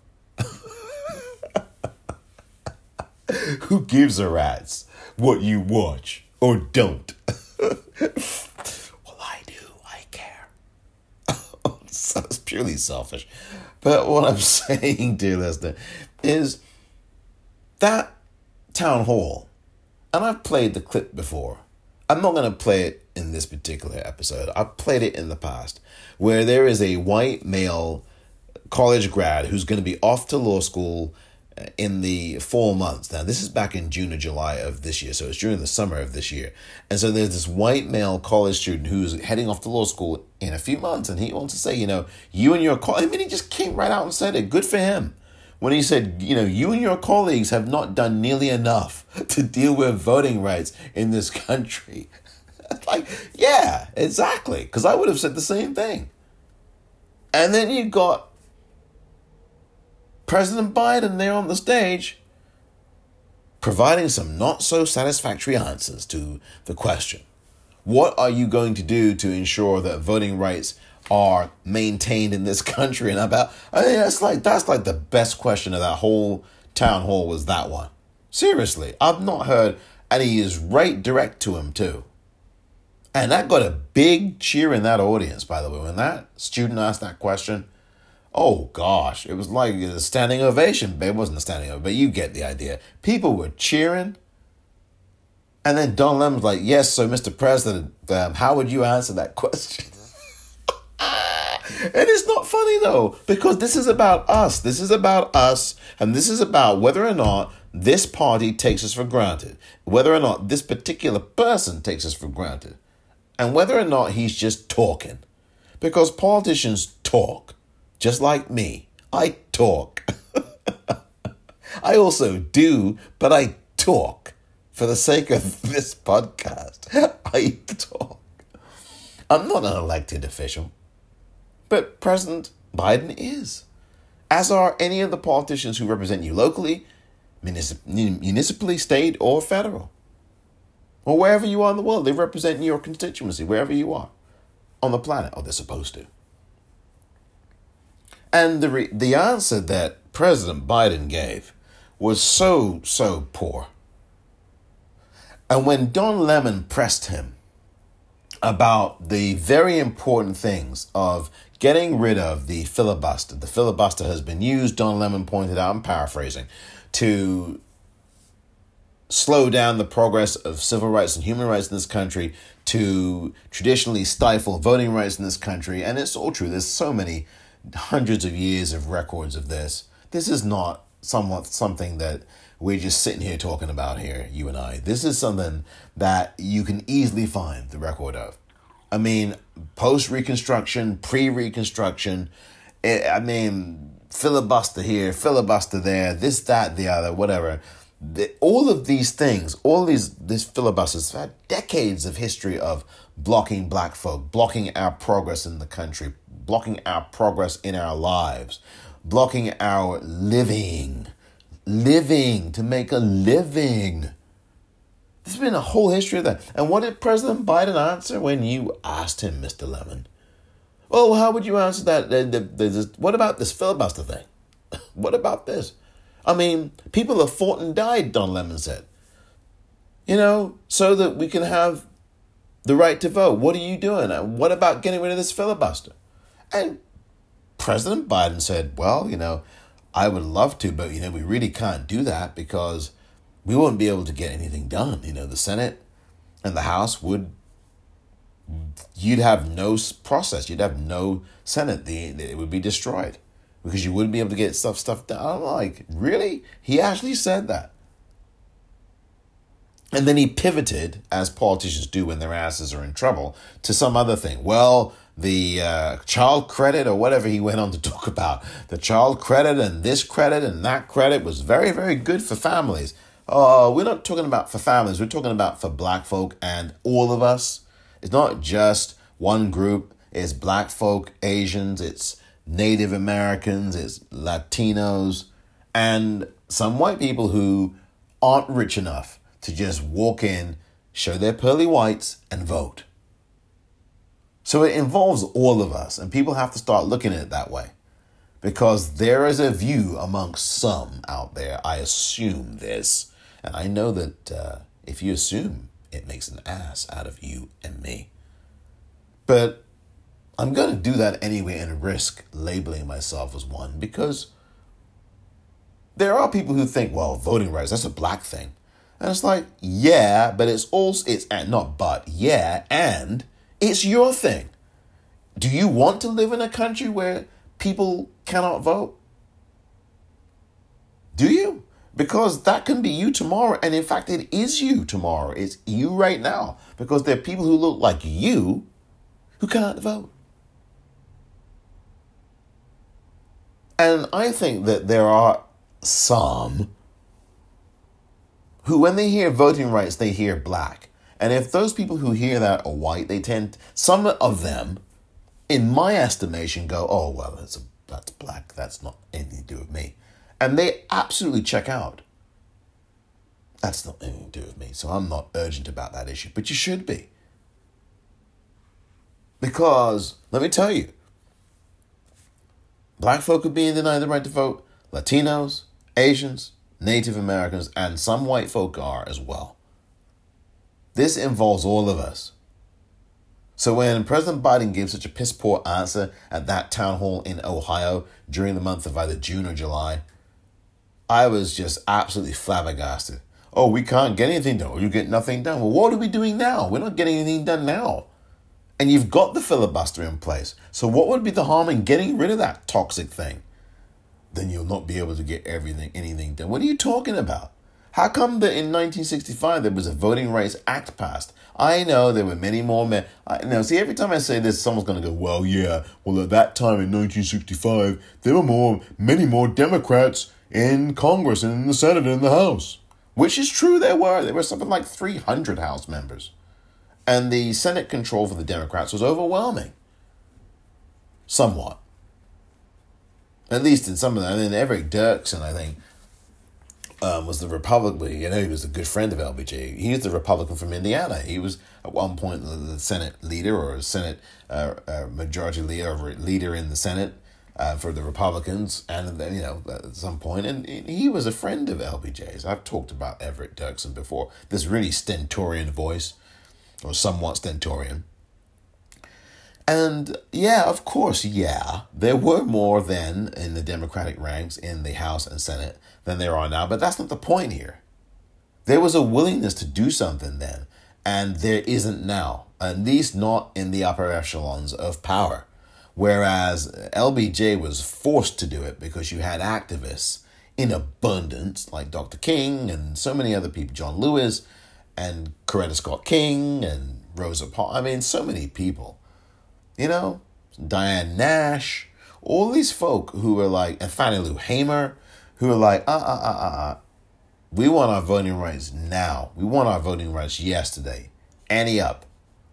Who gives a rat's what you watch or don't? Well, I do. I care. That's purely selfish. But what I'm saying, dear listener, is that town hall, and I've played the clip before, I'm not going to play it in this particular episode. I've played it in the past, where there is a white male college grad who's going to be off to law school in the 4 months. Now, this is back in June or July of this year, so it's during the summer of this year. And so there's this white male college student who's heading off to law school in a few months, and he wants to say, you and your colleagues, I mean, he just came right out and said it. Good for him. When he said, you and your colleagues have not done nearly enough to deal with voting rights in this country. Like, yeah, exactly. Because I would have said the same thing. And then you got President Biden there on the stage providing some not so satisfactory answers to the question. What are you going to do to ensure that voting rights are maintained in this country? And that's like the best question of that whole town hall was that one. Seriously, I've not heard, and he is right direct to him too. And that got a big cheer in that audience, by the way. When that student asked that question, oh gosh, it was like a standing ovation. It wasn't a standing ovation, but you get the idea. People were cheering. And then Don Lemon's like, yes, so Mr. President, how would you answer that question? And it's not funny though, because this is about us. This is about us. And this is about whether or not this party takes us for granted, whether or not this particular person takes us for granted, and whether or not he's just talking. Because politicians talk, just like me. I talk. I also do, but I talk. For the sake of this podcast, I talk. I'm not an elected official, but President Biden is. As are any of the politicians who represent you locally, municipally, state, or federal. Or wherever you are in the world, they represent your constituency, wherever you are on the planet, or they're supposed to. And the answer that President Biden gave was so poor. And when Don Lemon pressed him about the very important things of getting rid of the filibuster has been used, Don Lemon pointed out, I'm paraphrasing, to slow down the progress of civil rights and human rights in this country, to traditionally stifle voting rights in this country. And it's all true. There's so many hundreds of years of records of this. This is not something that we're just sitting here talking about here, you and I. This is something that you can easily find the record of. I mean, post-Reconstruction, pre-Reconstruction, filibuster here, filibuster there, this, that, the other, whatever. All of these things, these filibusters have had decades of history of blocking black folk, blocking our progress in the country, blocking our progress in our lives, blocking our living to make a living. There's been a whole history of that. And what did President Biden answer when you asked him, Mr. Lemon? Well, how would you answer that? What about this filibuster thing? What about this? I mean, people have fought and died, Don Lemon said. So that we can have the right to vote. What are you doing? What about getting rid of this filibuster? And President Biden said, well, I would love to, but, we really can't do that because we won't be able to get anything done. The Senate and the House you'd have no process. You'd have no Senate. It would be destroyed because you wouldn't be able to get stuff done. I'm like, really? He actually said that. And then he pivoted, as politicians do when their asses are in trouble, to some other thing. Well, the child credit or whatever he went on to talk about. The child credit and this credit and that credit was very, very good for families. We're not talking about for families. We're talking about for black folk and all of us. It's not just one group. It's black folk, Asians, it's Native Americans, it's Latinos, and some white people who aren't rich enough to just walk in, show their pearly whites, and vote. So it involves all of us, and people have to start looking at it that way. Because there is a view amongst some out there, I assume this, and I know that if you assume, it makes an ass out of you and me. But I'm going to do that anyway and risk labeling myself as one, because there are people who think, well, voting rights, that's a black thing. And it's like, yeah, but it's also, and it's your thing. Do you want to live in a country where people cannot vote? Do you? Because that can be you tomorrow. And in fact, it is you tomorrow. It's you right now. Because there are people who look like you who cannot vote. And I think that there are some who, when they hear voting rights, they hear black. And if those people who hear that are white, some of them, in my estimation, go, oh, well, that's black. That's not anything to do with me. And they absolutely check out. That's not anything to do with me. So I'm not urgent about that issue. But you should be. Because, let me tell you, black folk are being denied the right to vote. Latinos, Asians, Native Americans, and some white folk are as well. This involves all of us. So when President Biden gave such a piss poor answer at that town hall in Ohio during the month of either June or July, I was just absolutely flabbergasted. Oh, we can't get anything done. You get nothing done. Well, what are we doing now? We're not getting anything done now. And you've got the filibuster in place. So what would be the harm in getting rid of that toxic thing? Then you'll not be able to get anything done. What are you talking about? How come that in 1965 there was a Voting Rights Act passed? I know there were many more men. See, every time I say this, someone's going to go, well, yeah, well, at that time in 1965, there were many more Democrats in Congress and in the Senate and in the House. Which is true, there were. There were something like 300 House members. And the Senate control for the Democrats was overwhelming. Somewhat. At least in some of them. I mean, Everett Dirksen, I think, was the Republican. He was a good friend of LBJ. He was the Republican from Indiana. He was at one point the Senate leader or Senate majority leader or leader in the Senate for the Republicans. And then, at some point, and he was a friend of LBJ's. I've talked about Everett Dirksen before. This really stentorian voice, or somewhat stentorian. And of course, there were more then in the Democratic ranks in the House and Senate than there are now, but that's not the point here. There was a willingness to do something then, and there isn't now, at least not in the upper echelons of power. Whereas LBJ was forced to do it because you had activists in abundance, like Dr. King and so many other people, John Lewis and Coretta Scott King and Rosa Parks. I mean, so many people. Diane Nash, all these folk who were like, and Fannie Lou Hamer, who were like, we want our voting rights now. We want our voting rights yesterday. Ante up.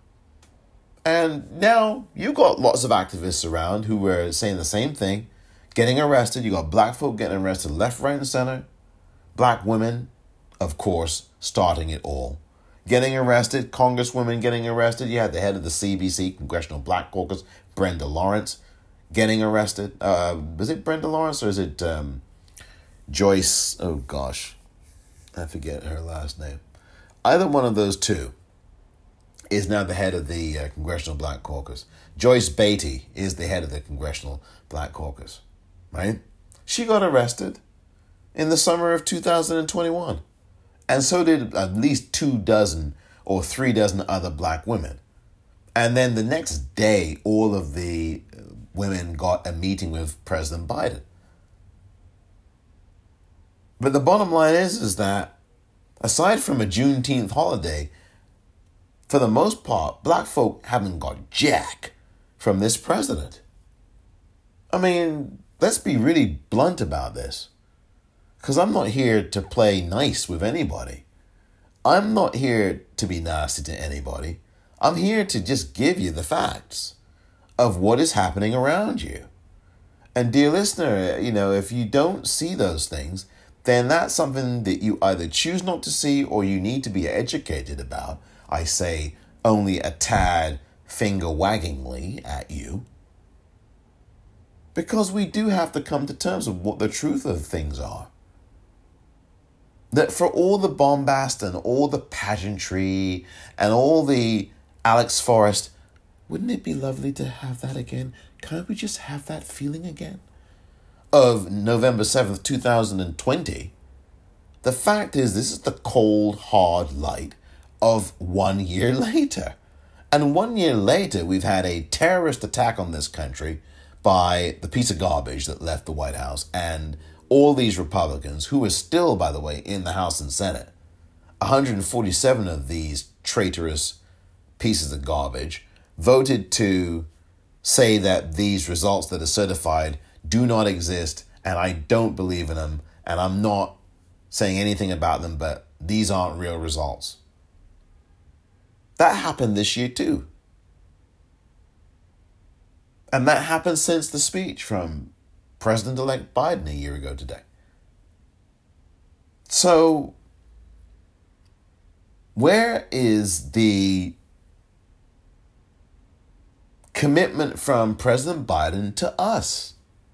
And now you got lots of activists around who were saying the same thing, getting arrested. You got black folk getting arrested left, right, and center. Black women, of course, starting it all. Getting arrested, congresswomen getting arrested. You had the head of the CBC, Congressional Black Caucus, Brenda Lawrence, getting arrested. Was it Brenda Lawrence or is it Joyce? Oh, gosh. I forget her last name. Either one of those two is now the head of the Congressional Black Caucus. Joyce Beatty is the head of the Congressional Black Caucus, right? She got arrested in the summer of 2021. And so did at least 24 or 3 other black women. And then the next day, all of the women got a meeting with President Biden. But the bottom line is that aside from a Juneteenth holiday, for the most part, black folk haven't got jack from this president. I mean, let's be really blunt about this. Because I'm not here to play nice with anybody. I'm not here to be nasty to anybody. I'm here to just give you the facts of what is happening around you. And dear listener, if you don't see those things, then that's something that you either choose not to see or you need to be educated about. I say only a tad finger-waggingly at you. Because we do have to come to terms with what the truth of things are. That for all the bombast and all the pageantry and all the Alex Forrest, wouldn't it be lovely to have that again? Can't we just have that feeling again? Of November 7th, 2020. The fact is, this is the cold, hard light of 1 year later. And 1 year later, we've had a terrorist attack on this country by the piece of garbage that left the White House and all these Republicans who are still, by the way, in the House and Senate. 147 of these traitorous pieces of garbage voted to say that these results that are certified do not exist, and I don't believe in them, and I'm not saying anything about them, but these aren't real results. That happened this year too. And that happened since the speech from President-elect Biden a year ago today. So, where is the commitment from President Biden to us?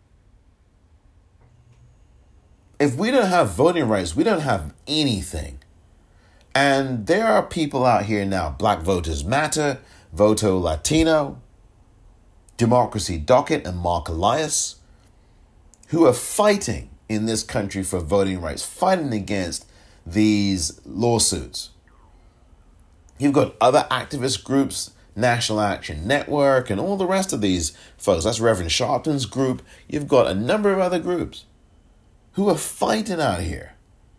If we don't have voting rights, we don't have anything. And there are people out here now, Black Voters Matter, Voto Latino, Democracy Docket, and Mark Elias, who are fighting in this country for voting rights, fighting against these lawsuits. You've got other activist groups, National Action Network, and all the rest of these folks. That's Reverend Sharpton's group. You've got a number of other groups who are fighting out here.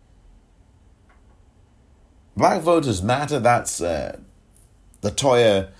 Black Voters Matter, that's LaTosha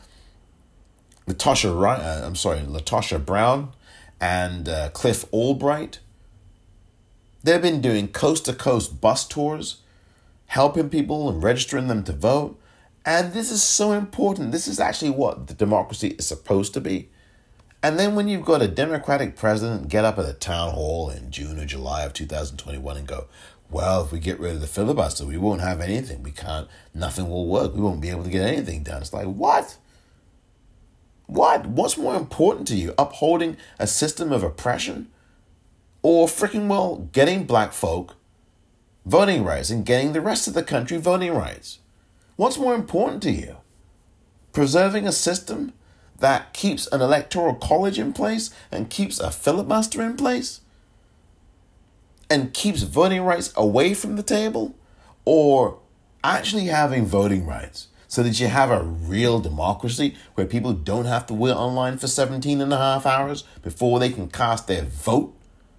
Brown and Cliff Albright. They've been doing coast-to-coast bus tours, helping people and registering them to vote. And this is so important. This is actually what the democracy is supposed to be. And then when you've got a Democratic president get up at a town hall in June or July of 2021 and go, well, if we get rid of the filibuster, we won't have anything. Nothing will work. We won't be able to get anything done. It's like, what? What? What's more important to you? Upholding a system of oppression? Or getting black folk voting rights and getting the rest of the country voting rights? What's more important to you? Preserving a system that keeps an electoral college in place and keeps a filibuster in place and keeps voting rights away from the table, or actually having voting rights so that you have a real democracy where people don't have to wait online for 17 and a half hours before they can cast their vote?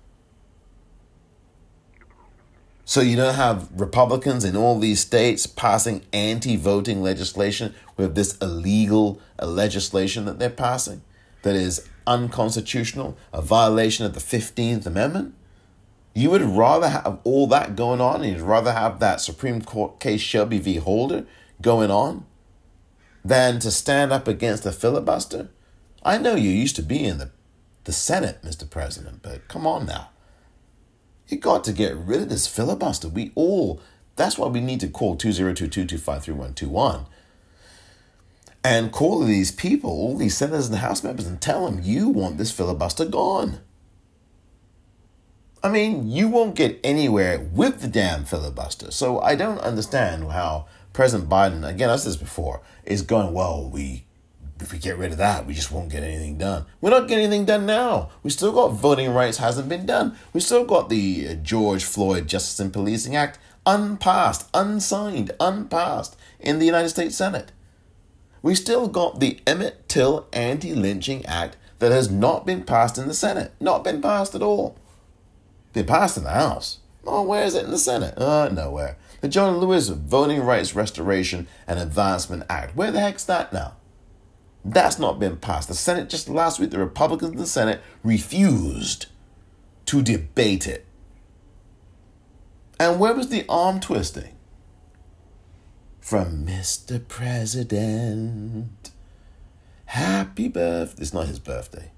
So you don't have Republicans in all these states passing anti-voting legislation with this illegal legislation that they're passing that is unconstitutional, a violation of the 15th Amendment. You would rather have all that going on, and you'd rather have that Supreme Court case Shelby v. Holder going on than to stand up against a filibuster? I know you used to be in the Senate, Mr. President, but come on now. You got to get rid of this filibuster. That's why we need to call 2022-253-121 and call these people, all these senators and House members, and tell them you want this filibuster gone. I mean, you won't get anywhere with the damn filibuster. So I don't understand how President Biden, again, I've said this before, is going, well, if we get rid of that, we just won't get anything done. We're not getting anything done now. We still got voting rights hasn't been done. We still got the George Floyd Justice and Policing Act unpassed, unsigned, unpassed in the United States Senate. We still got the Emmett Till Anti-Lynching Act that has not been passed in the Senate. Not been passed at all. Been passed in the House. Oh, where is it in the Senate? Nowhere. The John Lewis Voting Rights Restoration and Advancement Act. Where the heck's that now? That's not been passed. The Senate, just last week, the Republicans in the Senate refused to debate it. And where was the arm twisting? From Mr. President, happy birthday. It's not his birthday.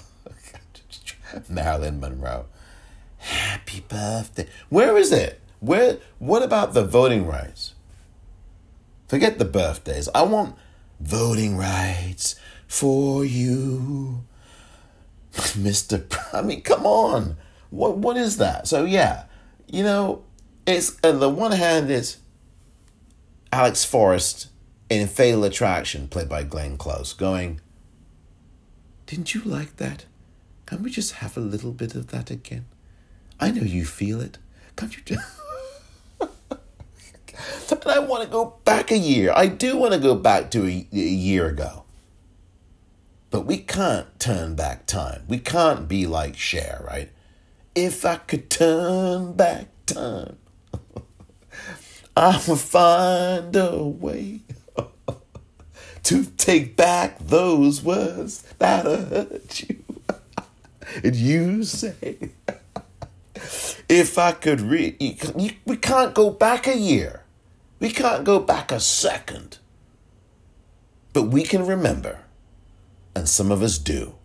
Marilyn Monroe. Happy birthday. Where is it? What about the voting rights? Forget the birthdays. I want voting rights for you, Mr. I mean, come on. What is that? So yeah, it's on the one hand, it's Alex Forrest in Fatal Attraction, played by Glenn Close, going, didn't you like that? Can we just have a little bit of that again? I know you feel it. Can't you just... And I want to go back a year. I do want to go back to a year ago. But we can't turn back time. We can't be like Cher, right? If I could turn back time, I would find a way to take back those words that hurt you. And you say, if I could we can't go back a year. We can't go back a second. But we can remember. And some of us do.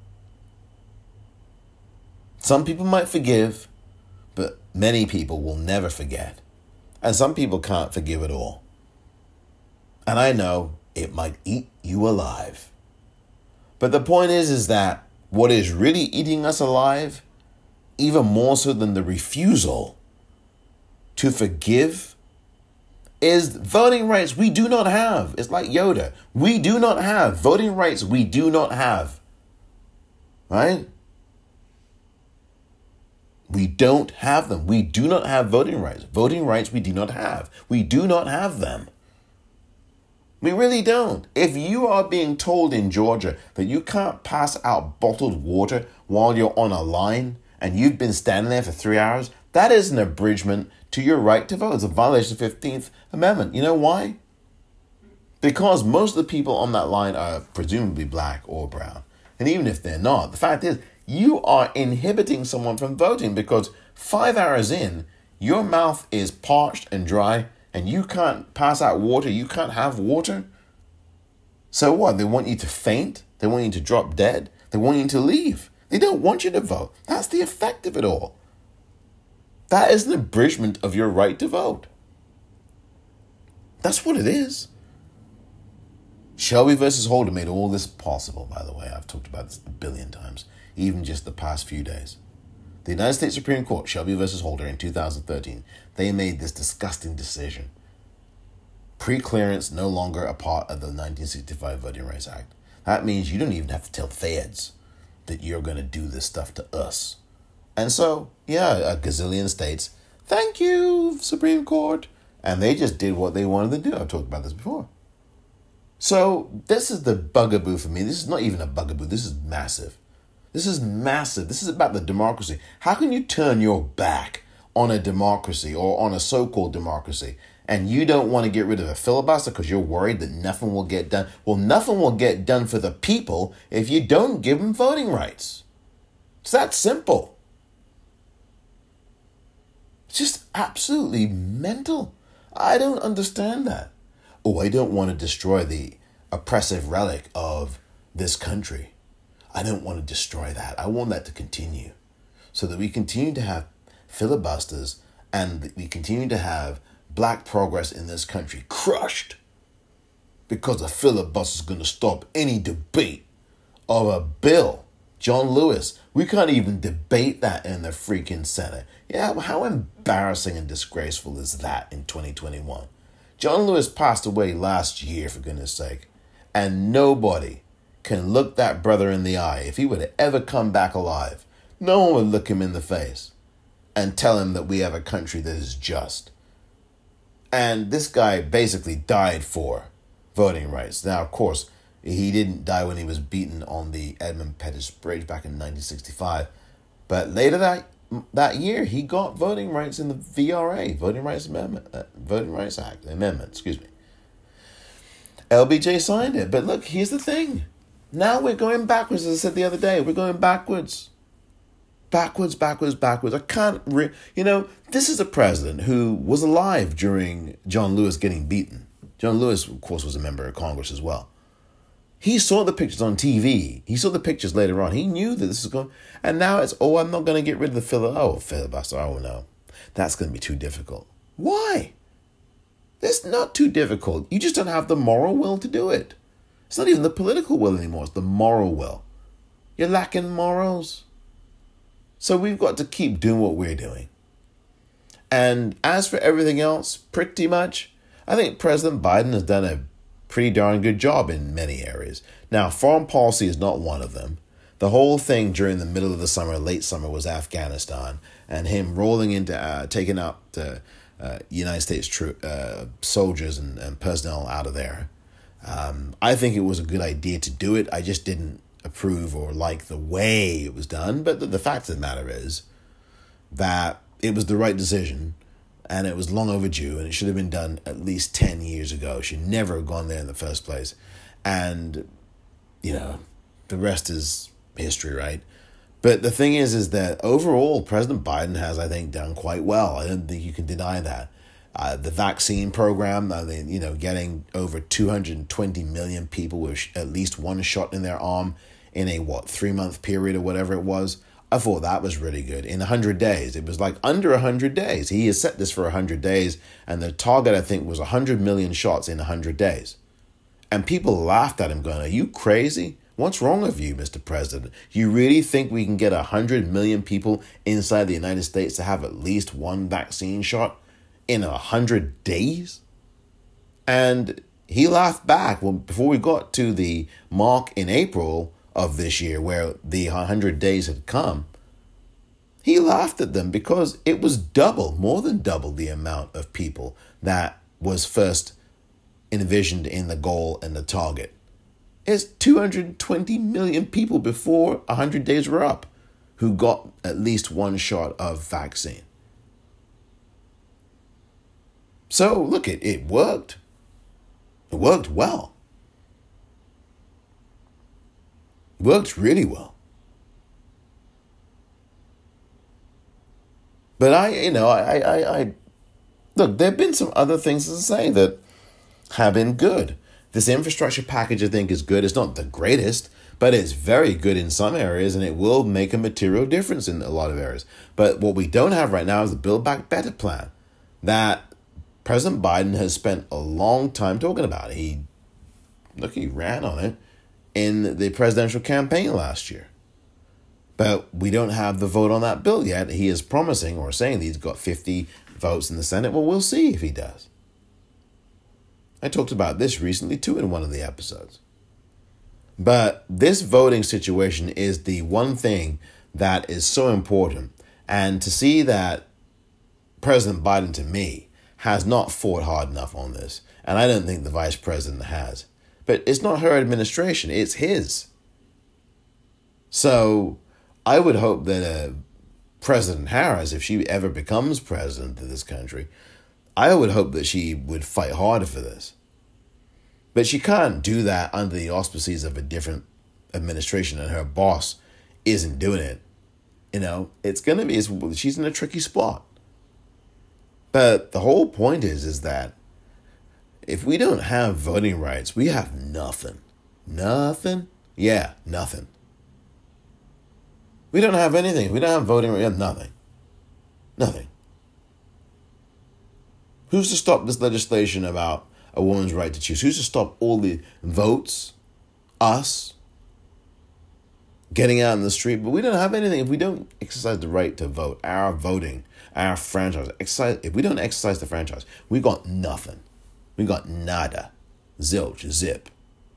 Some people might forgive, but many people will never forget. And some people can't forgive at all. And I know it might eat you alive. But the point is that what is really eating us alive, even more so than the refusal to forgive, is voting rights we do not have. It's like Yoda. We do not have voting rights we do not have. Right? We don't have them. We do not have voting rights. Voting rights we do not have. We do not have them. We really don't. If you are being told in Georgia that you can't pass out bottled water while you're on a line and you've been standing there for 3 hours, that is an abridgment to your right to vote. It's a violation of the 15th Amendment. You know why? Because most of the people on that line are presumably black or brown. And even if they're not, the fact is, you are inhibiting someone from voting because 5 hours in, your mouth is parched and dry and you can't pass out water. You can't have water. So what? They want you to faint? They want you to drop dead? They want you to leave. They don't want you to vote. That's the effect of it all. That is an abridgment of your right to vote. That's what it is. Shelby versus Holder made all this possible, by the way. I've talked about this a billion times, even just the past few days. The United States Supreme Court, Shelby versus Holder in 2013, they made this disgusting decision. Pre-clearance no longer a part of the 1965 Voting Rights Act. That means you don't even have to tell feds that you're going to do this stuff to us. And so, yeah, a gazillion states, thank you, Supreme Court. And they just did what they wanted to do. I've talked about this before. So this is the bugaboo for me. This is not even a bugaboo. This is massive. This is massive. This is about the democracy. How can you turn your back on a democracy or on a so-called democracy and you don't want to get rid of a filibuster because you're worried that nothing will get done? Well, nothing will get done for the people if you don't give them voting rights. It's that simple. It's just absolutely mental. I don't understand that. Oh, I don't want to destroy the oppressive relic of this country. I don't want to destroy that. I want that to continue so that we continue to have filibusters and we continue to have black progress in this country crushed because a filibuster is going to stop any debate of a bill. John Lewis, we can't even debate that in the freaking Senate. Yeah, well, how embarrassing and disgraceful is that in 2021? John Lewis passed away last year, for goodness sake, and nobody can look that brother in the eye. If he would ever come back alive, no one would look him in the face and tell him that we have a country that is just. And this guy basically died for voting rights. Now, of course, he didn't die when he was beaten on the Edmund Pettus Bridge back in 1965. But later that year, he got voting rights in the VRA, Voting Rights Act Amendment. LBJ signed it. But look, here's the thing. Now we're going backwards, as I said the other day. We're going backwards. Backwards. I can't... this is a president who was alive during John Lewis getting beaten. John Lewis, of course, was a member of Congress as well. He saw the pictures on TV. He saw the pictures later on. He knew that this was going... And now it's, I'm not going to get rid of the filibuster. Oh, no. That's going to be too difficult. Why? It's not too difficult. You just don't have the moral will to do it. It's not even the political will anymore. It's the moral will. You're lacking morals. So we've got to keep doing what we're doing. And as for everything else, pretty much, I think President Biden has done a pretty darn good job in many areas. Now, foreign policy is not one of them. The whole thing during the middle of the summer, late summer, was Afghanistan, and him rolling into taking out United States soldiers and personnel out of there. I think it was a good idea to do it. I just didn't approve or like the way it was done. But the fact of the matter is that it was the right decision, and it was long overdue, and it should have been done at least 10 years ago. It should never have gone there in the first place. And, the rest is history, right? But the thing is that overall, President Biden has, I think, done quite well. I don't think you can deny that. The vaccine program, getting over 220 million people with at least one shot in their arm in a 3-month period or whatever it was. I thought that was really good. In 100 days, it was like under 100 days. He has set this for 100 days, and the target, I think, was 100 million shots in 100 days. And people laughed at him going, "Are you crazy? What's wrong with you, Mr. President? You really think we can get 100 million people inside the United States to have at least one vaccine shot in 100 days?" And he laughed back. Well, before we got to the mark in April of this year where the 100 days had come, he laughed at them because it was more than double the amount of people that was first envisioned in the goal and the target. It's 220 million people before 100 days were up who got at least one shot of vaccine. So, look, it worked. It worked well. It worked really well. But I look, there have been some other things to say that have been good. This infrastructure package, I think, is good. It's not the greatest, but it's very good in some areas, and it will make a material difference in a lot of areas. But what we don't have right now is the Build Back Better plan that President Biden has spent a long time talking about. He ran on it in the presidential campaign last year. But we don't have the vote on that bill yet. He is promising or saying that he's got 50 votes in the Senate. Well, we'll see if he does. I talked about this recently, too, in one of the episodes. But this voting situation is the one thing that is so important. And to see that President Biden, to me, has not fought hard enough on this, and I don't think the vice president has. But it's not her administration, it's his. So I would hope that President Harris, if she ever becomes president of this country, I would hope that she would fight harder for this. But she can't do that under the auspices of a different administration, and her boss isn't doing it. She's in a tricky spot. But the whole point is that if we don't have voting rights, we have nothing. Nothing? Yeah, nothing. We don't have anything. We don't have voting rights. We have nothing. Nothing. Who's to stop this legislation about a woman's right to choose? Who's to stop all the votes? Us. Getting out in the street. But we don't have anything. If we don't exercise the right to vote, our voting, our franchise, if we don't exercise the franchise, we got nothing. We got nada. Zilch, zip.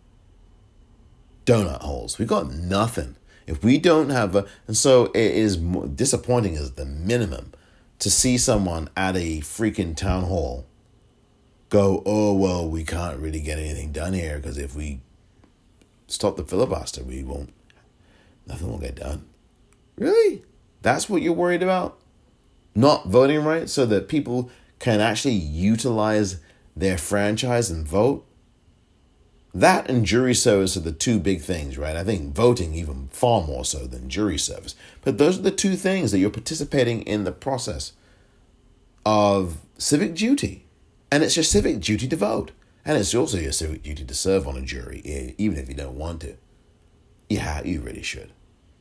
Donut holes. We got nothing. If we don't have and so it is disappointing as the minimum to see someone at a freaking town hall go, "Oh, well, we can't really get anything done here because if we stop the filibuster, nothing will get done." Really? That's what you're worried about? Not voting rights so that people can actually utilize their franchise and vote? That and jury service are the two big things, right? I think voting even far more so than jury service. But those are the two things that you're participating in the process of civic duty. And it's your civic duty to vote. And it's also your civic duty to serve on a jury, even if you don't want to. Yeah, you really should.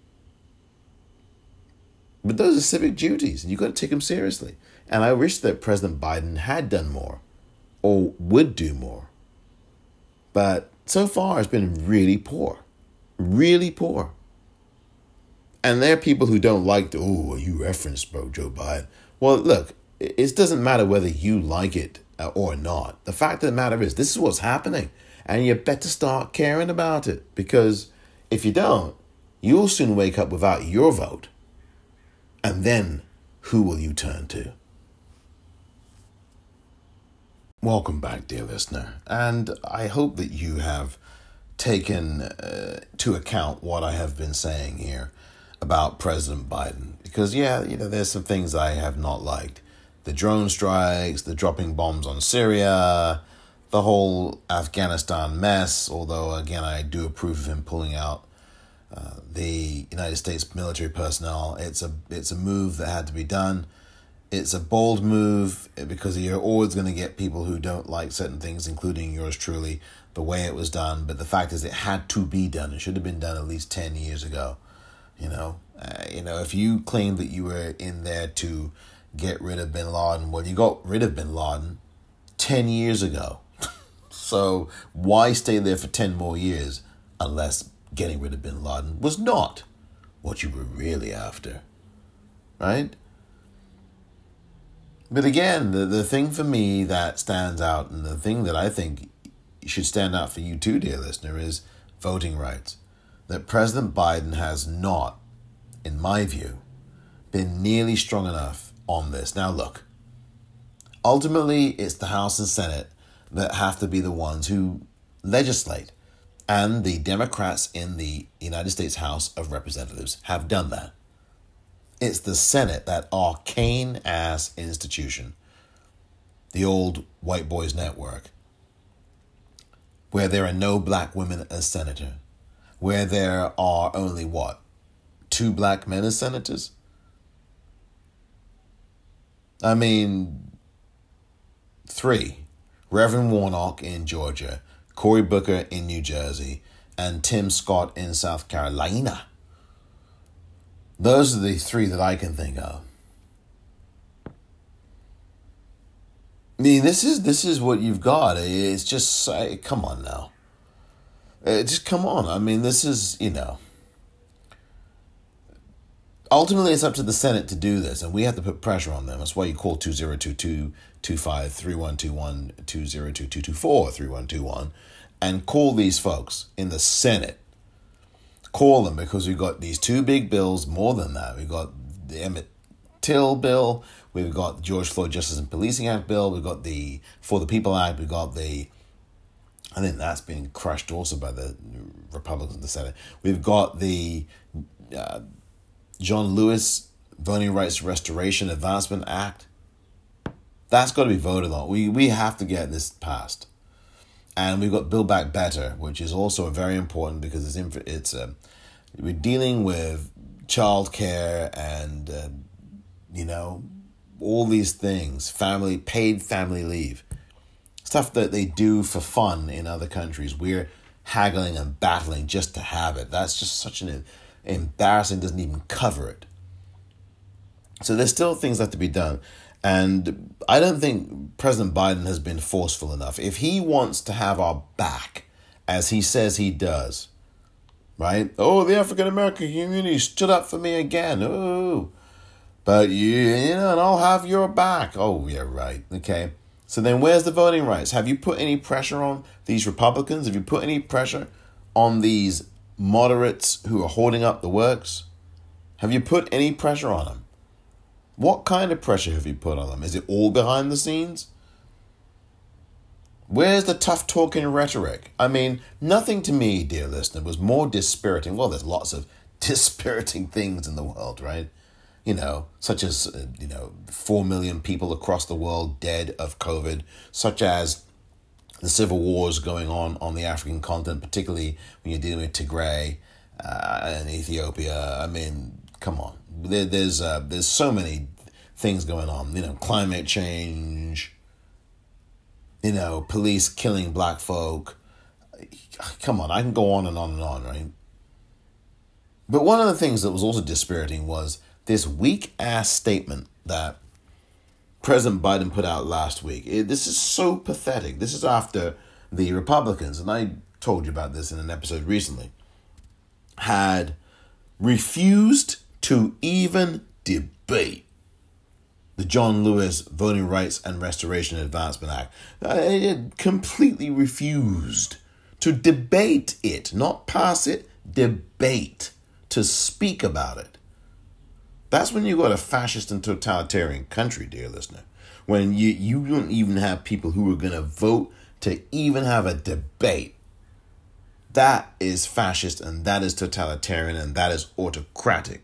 But those are civic duties, and you've got to take them seriously. And I wish that President Biden had done more, or would do more. But so far, it's been really poor. Really poor. And there are people who don't like you referenced Joe Biden. Well, look, it doesn't matter whether you like it or not. The fact of the matter is, this is what's happening. And you better start caring about it. Because if you don't, you'll soon wake up without your vote. And then, who will you turn to? Welcome back, dear listener, and I hope that you have taken to account what I have been saying here about President Biden. Because, there's some things I have not liked. The drone strikes, the dropping bombs on Syria, the whole Afghanistan mess, although, again, I do approve of him pulling out the United States military personnel. It's a move that had to be done. It's a bold move because you're always going to get people who don't like certain things, including yours truly, the way it was done. But the fact is it had to be done. It should have been done at least 10 years ago. If you claim that you were in there to get rid of bin Laden, well, you got rid of bin Laden 10 years ago. So why stay there for 10 more years unless getting rid of bin Laden was not what you were really after, right? But again, the thing for me that stands out, and the thing that I think should stand out for you too, dear listener, is voting rights. That President Biden has not, in my view, been nearly strong enough on this. Now look, ultimately it's the House and Senate that have to be the ones who legislate. And the Democrats in the United States House of Representatives have done that. It's the Senate, that arcane-ass institution, the old white boys network, where there are no black women as senator, where there are only, 2 black men as senators? I mean, 3. Reverend Warnock in Georgia, Cory Booker in New Jersey, and Tim Scott in South Carolina. Those are the 3 that I can think of. I mean, this is what you've got. It's just, come on now. Just come on. I mean, this is, ultimately it's up to the Senate to do this, and we have to put pressure on them. That's why you call 2022-25-3121, 202-224-3121, and call these folks in the Senate. Call them, because we've got these 2 big bills. More than that, we've got the Emmett Till bill, we've got the George Floyd Justice and Policing Act bill, we've got the For the People Act, we've got I think that's being crushed also by the Republicans in the Senate. We've got the John Lewis Voting Rights Restoration Advancement Act. That's got to be voted on. We have to get this passed. And we've got Build Back Better, which is also very important because we're dealing with childcare and all these things, paid family leave, stuff that they do for fun in other countries. We're haggling and battling just to have it. That's just such an embarrassing, doesn't even cover it. So there's still things that have to be done. And I don't think President Biden has been forceful enough. If he wants to have our back, as he says he does, right? Oh, the African-American community stood up for me again. Oh, but and I'll have your back. Oh, yeah, right. Okay. So then where's the voting rights? Have you put any pressure on these Republicans? Have you put any pressure on these moderates who are holding up the works? Have you put any pressure on them? What kind of pressure have you put on them? Is it all behind the scenes? Where's the tough talking rhetoric? I mean, nothing to me, dear listener, was more dispiriting. Well, there's lots of dispiriting things in the world, right? Such as, 4 million people across the world dead of COVID, such as the civil wars going on the African continent, particularly when you're dealing with Tigray and Ethiopia. I mean, come on. There's so many things going on. Climate change, police killing black folk. Come on, I can go on and on and on, right? But one of the things that was also dispiriting was this weak-ass statement that President Biden put out last week. This is so pathetic. This is after the Republicans, and I told you about this in an episode recently, had refused to even debate the John Lewis Voting Rights and Restoration Advancement Act. It completely refused to debate it, not pass it, debate, to speak about it. That's when you got a fascist and totalitarian country, dear listener. when you don't even have people who are going to vote to even have a debate. That is fascist, and that is totalitarian, and that is autocratic.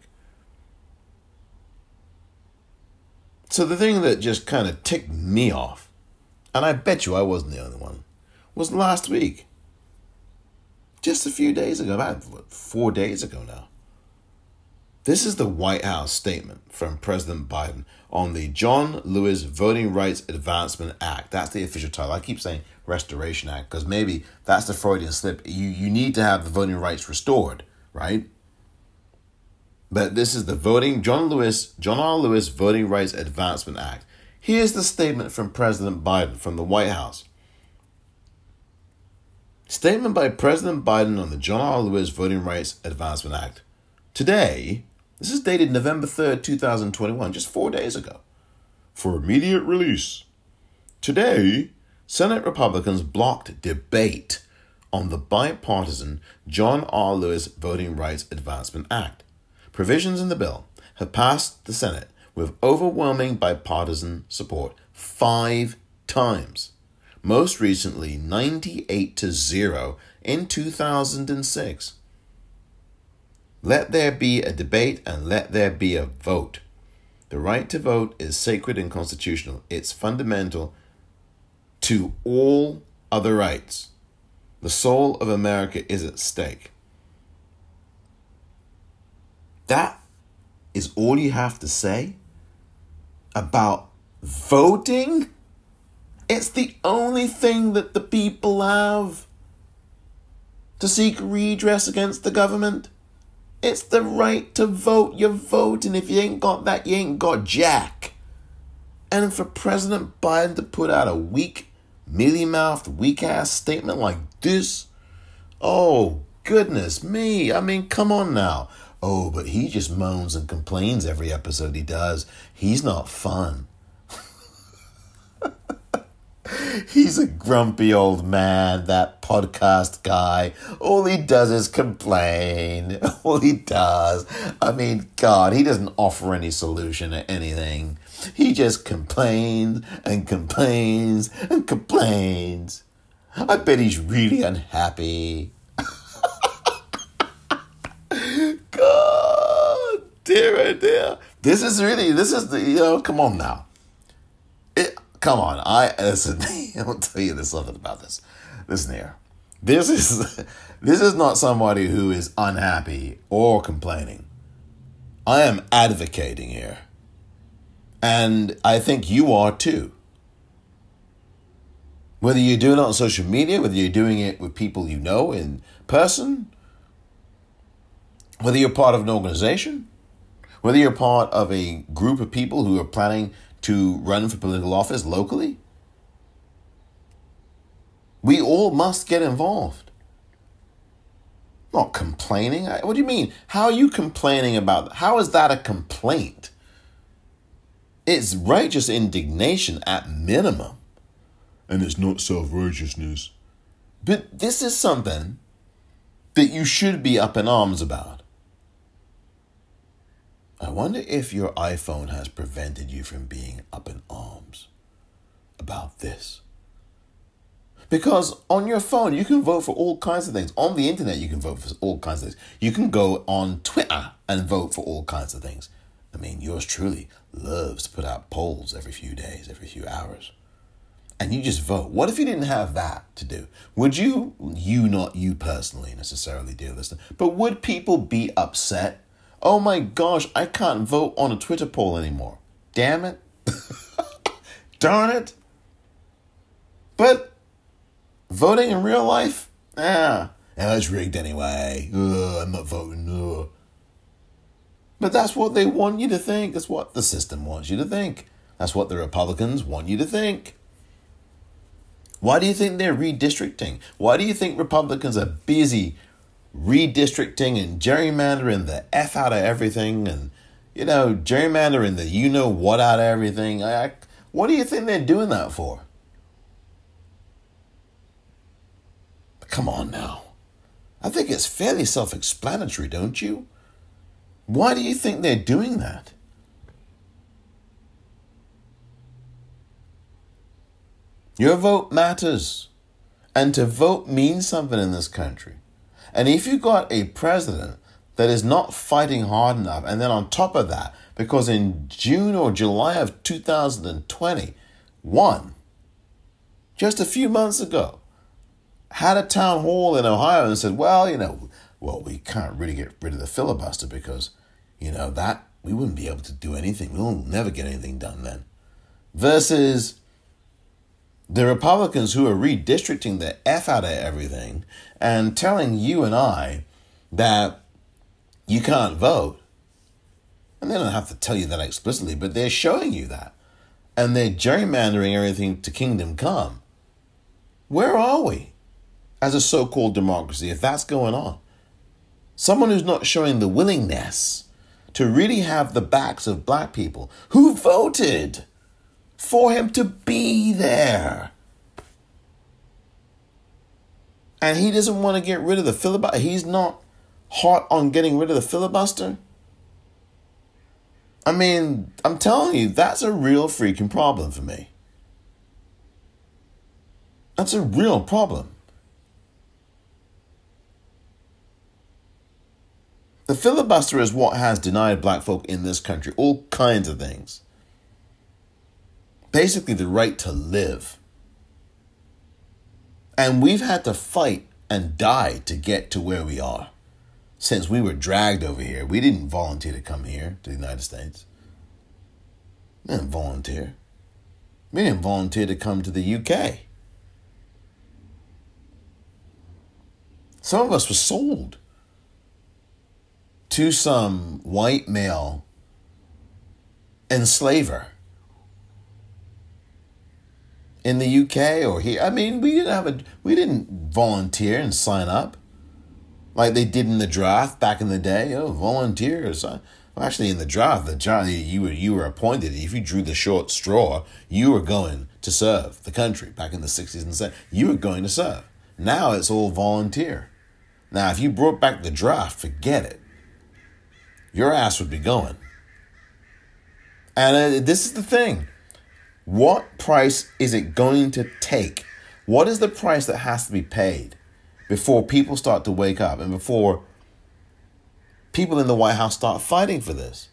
So the thing that just kind of ticked me off, and I bet you I wasn't the only one, was last week. Just a few days ago, about 4 days ago now. This is the White House statement from President Biden on the John Lewis Voting Rights Advancement Act. That's the official title. I keep saying Restoration Act because maybe that's the Freudian slip. You need to have the voting rights restored, right? But this is the John R. Lewis Voting Rights Advancement Act. Here's the statement from President Biden from the White House. Statement by President Biden on the John R. Lewis Voting Rights Advancement Act. Today, this is dated November 3rd, 2021, just 4 days ago. For immediate release. Today, Senate Republicans blocked debate on the bipartisan John R. Lewis Voting Rights Advancement Act. Provisions in the bill have passed the Senate with overwhelming bipartisan support 5 times. Most recently, 98-0 in 2006. Let there be a debate and let there be a vote. The right to vote is sacred and constitutional. It's fundamental to all other rights. The soul of America is at stake. That is all you have to say about voting? It's the only thing that the people have to seek redress against the government. It's the right to vote. You're voting. If you ain't got that, you ain't got jack. And for President Biden to put out a weak, mealy-mouthed, weak-ass statement like this, oh, goodness me. I mean, come on now. Oh, but he just moans and complains every episode he does. He's not fun. He's a grumpy old man, that podcast guy. All he does is complain. All he does. I mean, God, he doesn't offer any solution to anything. He just complains and complains and complains. I bet he's really unhappy. God, dear. This is the, come on now. Come on, listen, I'll tell you something about this. Listen here. This is not somebody who is unhappy or complaining. I am advocating here. And I think you are too. Whether you're doing it on social media, whether you're doing it with people you know in person, whether you're part of an organization, whether you're part of a group of people who are planning to run for political office locally, we all must get involved. Not complaining. What do you mean? How are you complaining about that? How is that a complaint? It's righteous indignation at minimum. And it's not self-righteousness. But this is something that you should be up in arms about. I wonder if your iPhone has prevented you from being up in arms about this. Because on your phone, you can vote for all kinds of things. On the internet, you can vote for all kinds of things. You can go on Twitter and vote for all kinds of things. I mean, yours truly loves to put out polls every few days, every few hours. And you just vote. What if you didn't have that to do? Would you not you personally necessarily, dear listener, but would people be upset? Oh my gosh, I can't vote on a Twitter poll anymore. Damn it. Darn it. But voting in real life? It's rigged anyway. I'm not voting. But that's what they want you to think. That's what the system wants you to think. That's what the Republicans want you to think. Why do you think they're redistricting? Why do you think Republicans are busy redistricting and gerrymandering the F out of everything and, gerrymandering the you-know-what out of everything? What do you think they're doing that for? Come on now. I think it's fairly self-explanatory, don't you? Why do you think they're doing that? Your vote matters. And to vote means something in this country. And if you got a president that is not fighting hard enough, and then on top of that, because in June or July of 2021, just a few months ago, had a town hall in Ohio and said, we can't really get rid of the filibuster because, that we wouldn't be able to do anything. We'll never get anything done then. Versus the Republicans who are redistricting the F out of everything and telling you and I that you can't vote. And they don't have to tell you that explicitly, but they're showing you that. And they're gerrymandering everything to kingdom come. Where are we as a so-called democracy if that's going on? Someone who's not showing the willingness to really have the backs of black people who voted for him to be there. And he doesn't want to get rid of the filibuster. He's not hot on getting rid of the filibuster. I mean, I'm telling you, that's a real freaking problem for me. That's a real problem. The filibuster is what has denied black folk in this country all kinds of things. Basically, the right to live. And we've had to fight and die to get to where we are. Since we were dragged over here. We didn't volunteer to come here to the United States. We didn't volunteer. We didn't volunteer to come to the UK. Some of us were sold to some white male enslaver in the UK or here. I mean, we didn't volunteer and sign up like they did in the draft back in the day. Oh, volunteers. Well, actually, in the draft, you were appointed. If you drew the short straw, you were going to serve the country back in the 60s and 70s. You were going to serve. Now it's all volunteer. Now, if you brought back the draft, forget it. Your ass would be going. And this is the thing. What price is it going to take? What is the price that has to be paid before people start to wake up and before people in the White House start fighting for this?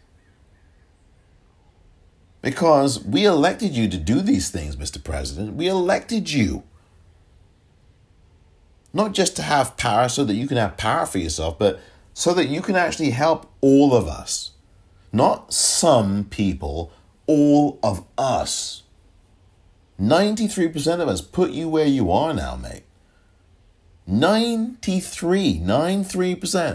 Because we elected you to do these things, Mr. President. We elected you. Not just to have power so that you can have power for yourself, but so that you can actually help all of us. Not some people, all of us. 93% of us put you where you are now, mate. 93%.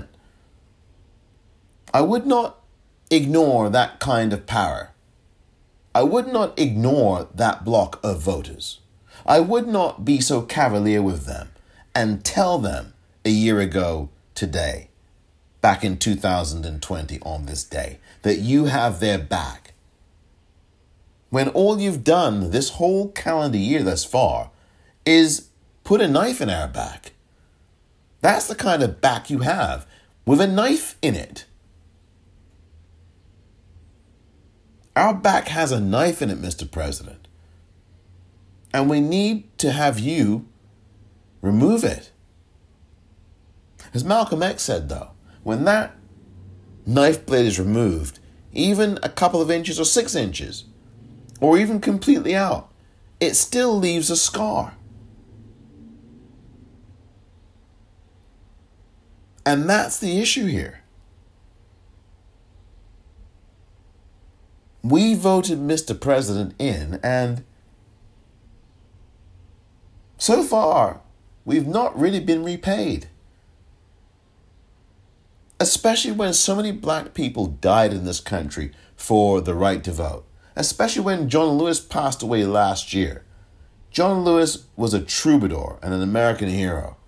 I would not ignore that kind of power. I would not ignore that block of voters. I would not be so cavalier with them and tell them a year ago today, back in 2020 on this day, that you have their back. When all you've done this whole calendar year thus far is put a knife in our back. That's the kind of back you have, with a knife in it. Our back has a knife in it, Mr. President. And we need to have you remove it. As Malcolm X said, though, when that knife blade is removed, even a couple of inches or 6 inches, or even completely out, it still leaves a scar. And that's the issue here. We voted Mr. President in, and so far, we've not really been repaid. Especially when so many black people died in this country for the right to vote. Especially when John Lewis passed away last year. John Lewis was a troubadour and an American hero.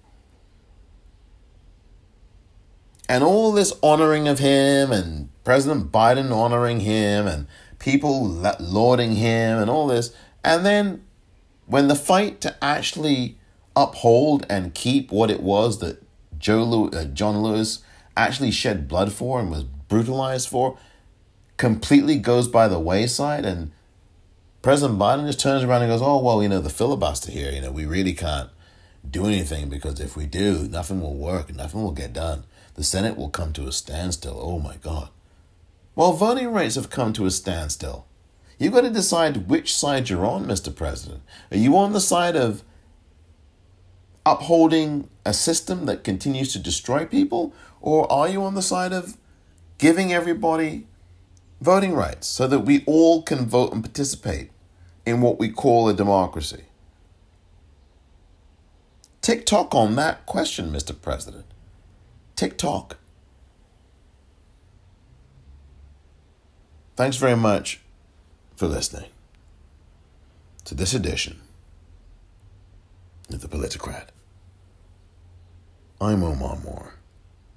And all this honoring of him and President Biden honoring him and people lauding him and all this. And then when the fight to actually uphold and keep what it was that John Lewis actually shed blood for and was brutalized for completely goes by the wayside, and President Biden just turns around and goes, oh, well, the filibuster here, we really can't do anything because if we do, nothing will work and nothing will get done. The Senate will come to a standstill. Oh, my God. Well, voting rights have come to a standstill. You've got to decide which side you're on, Mr. President. Are you on the side of upholding a system that continues to destroy people? Or are you on the side of giving everybody voting rights so that we all can vote and participate in what we call a democracy? Tick-tock on that question, Mr. President. Tick-tock. Thanks very much for listening to this edition of The Politicrat. I'm Omar Moore.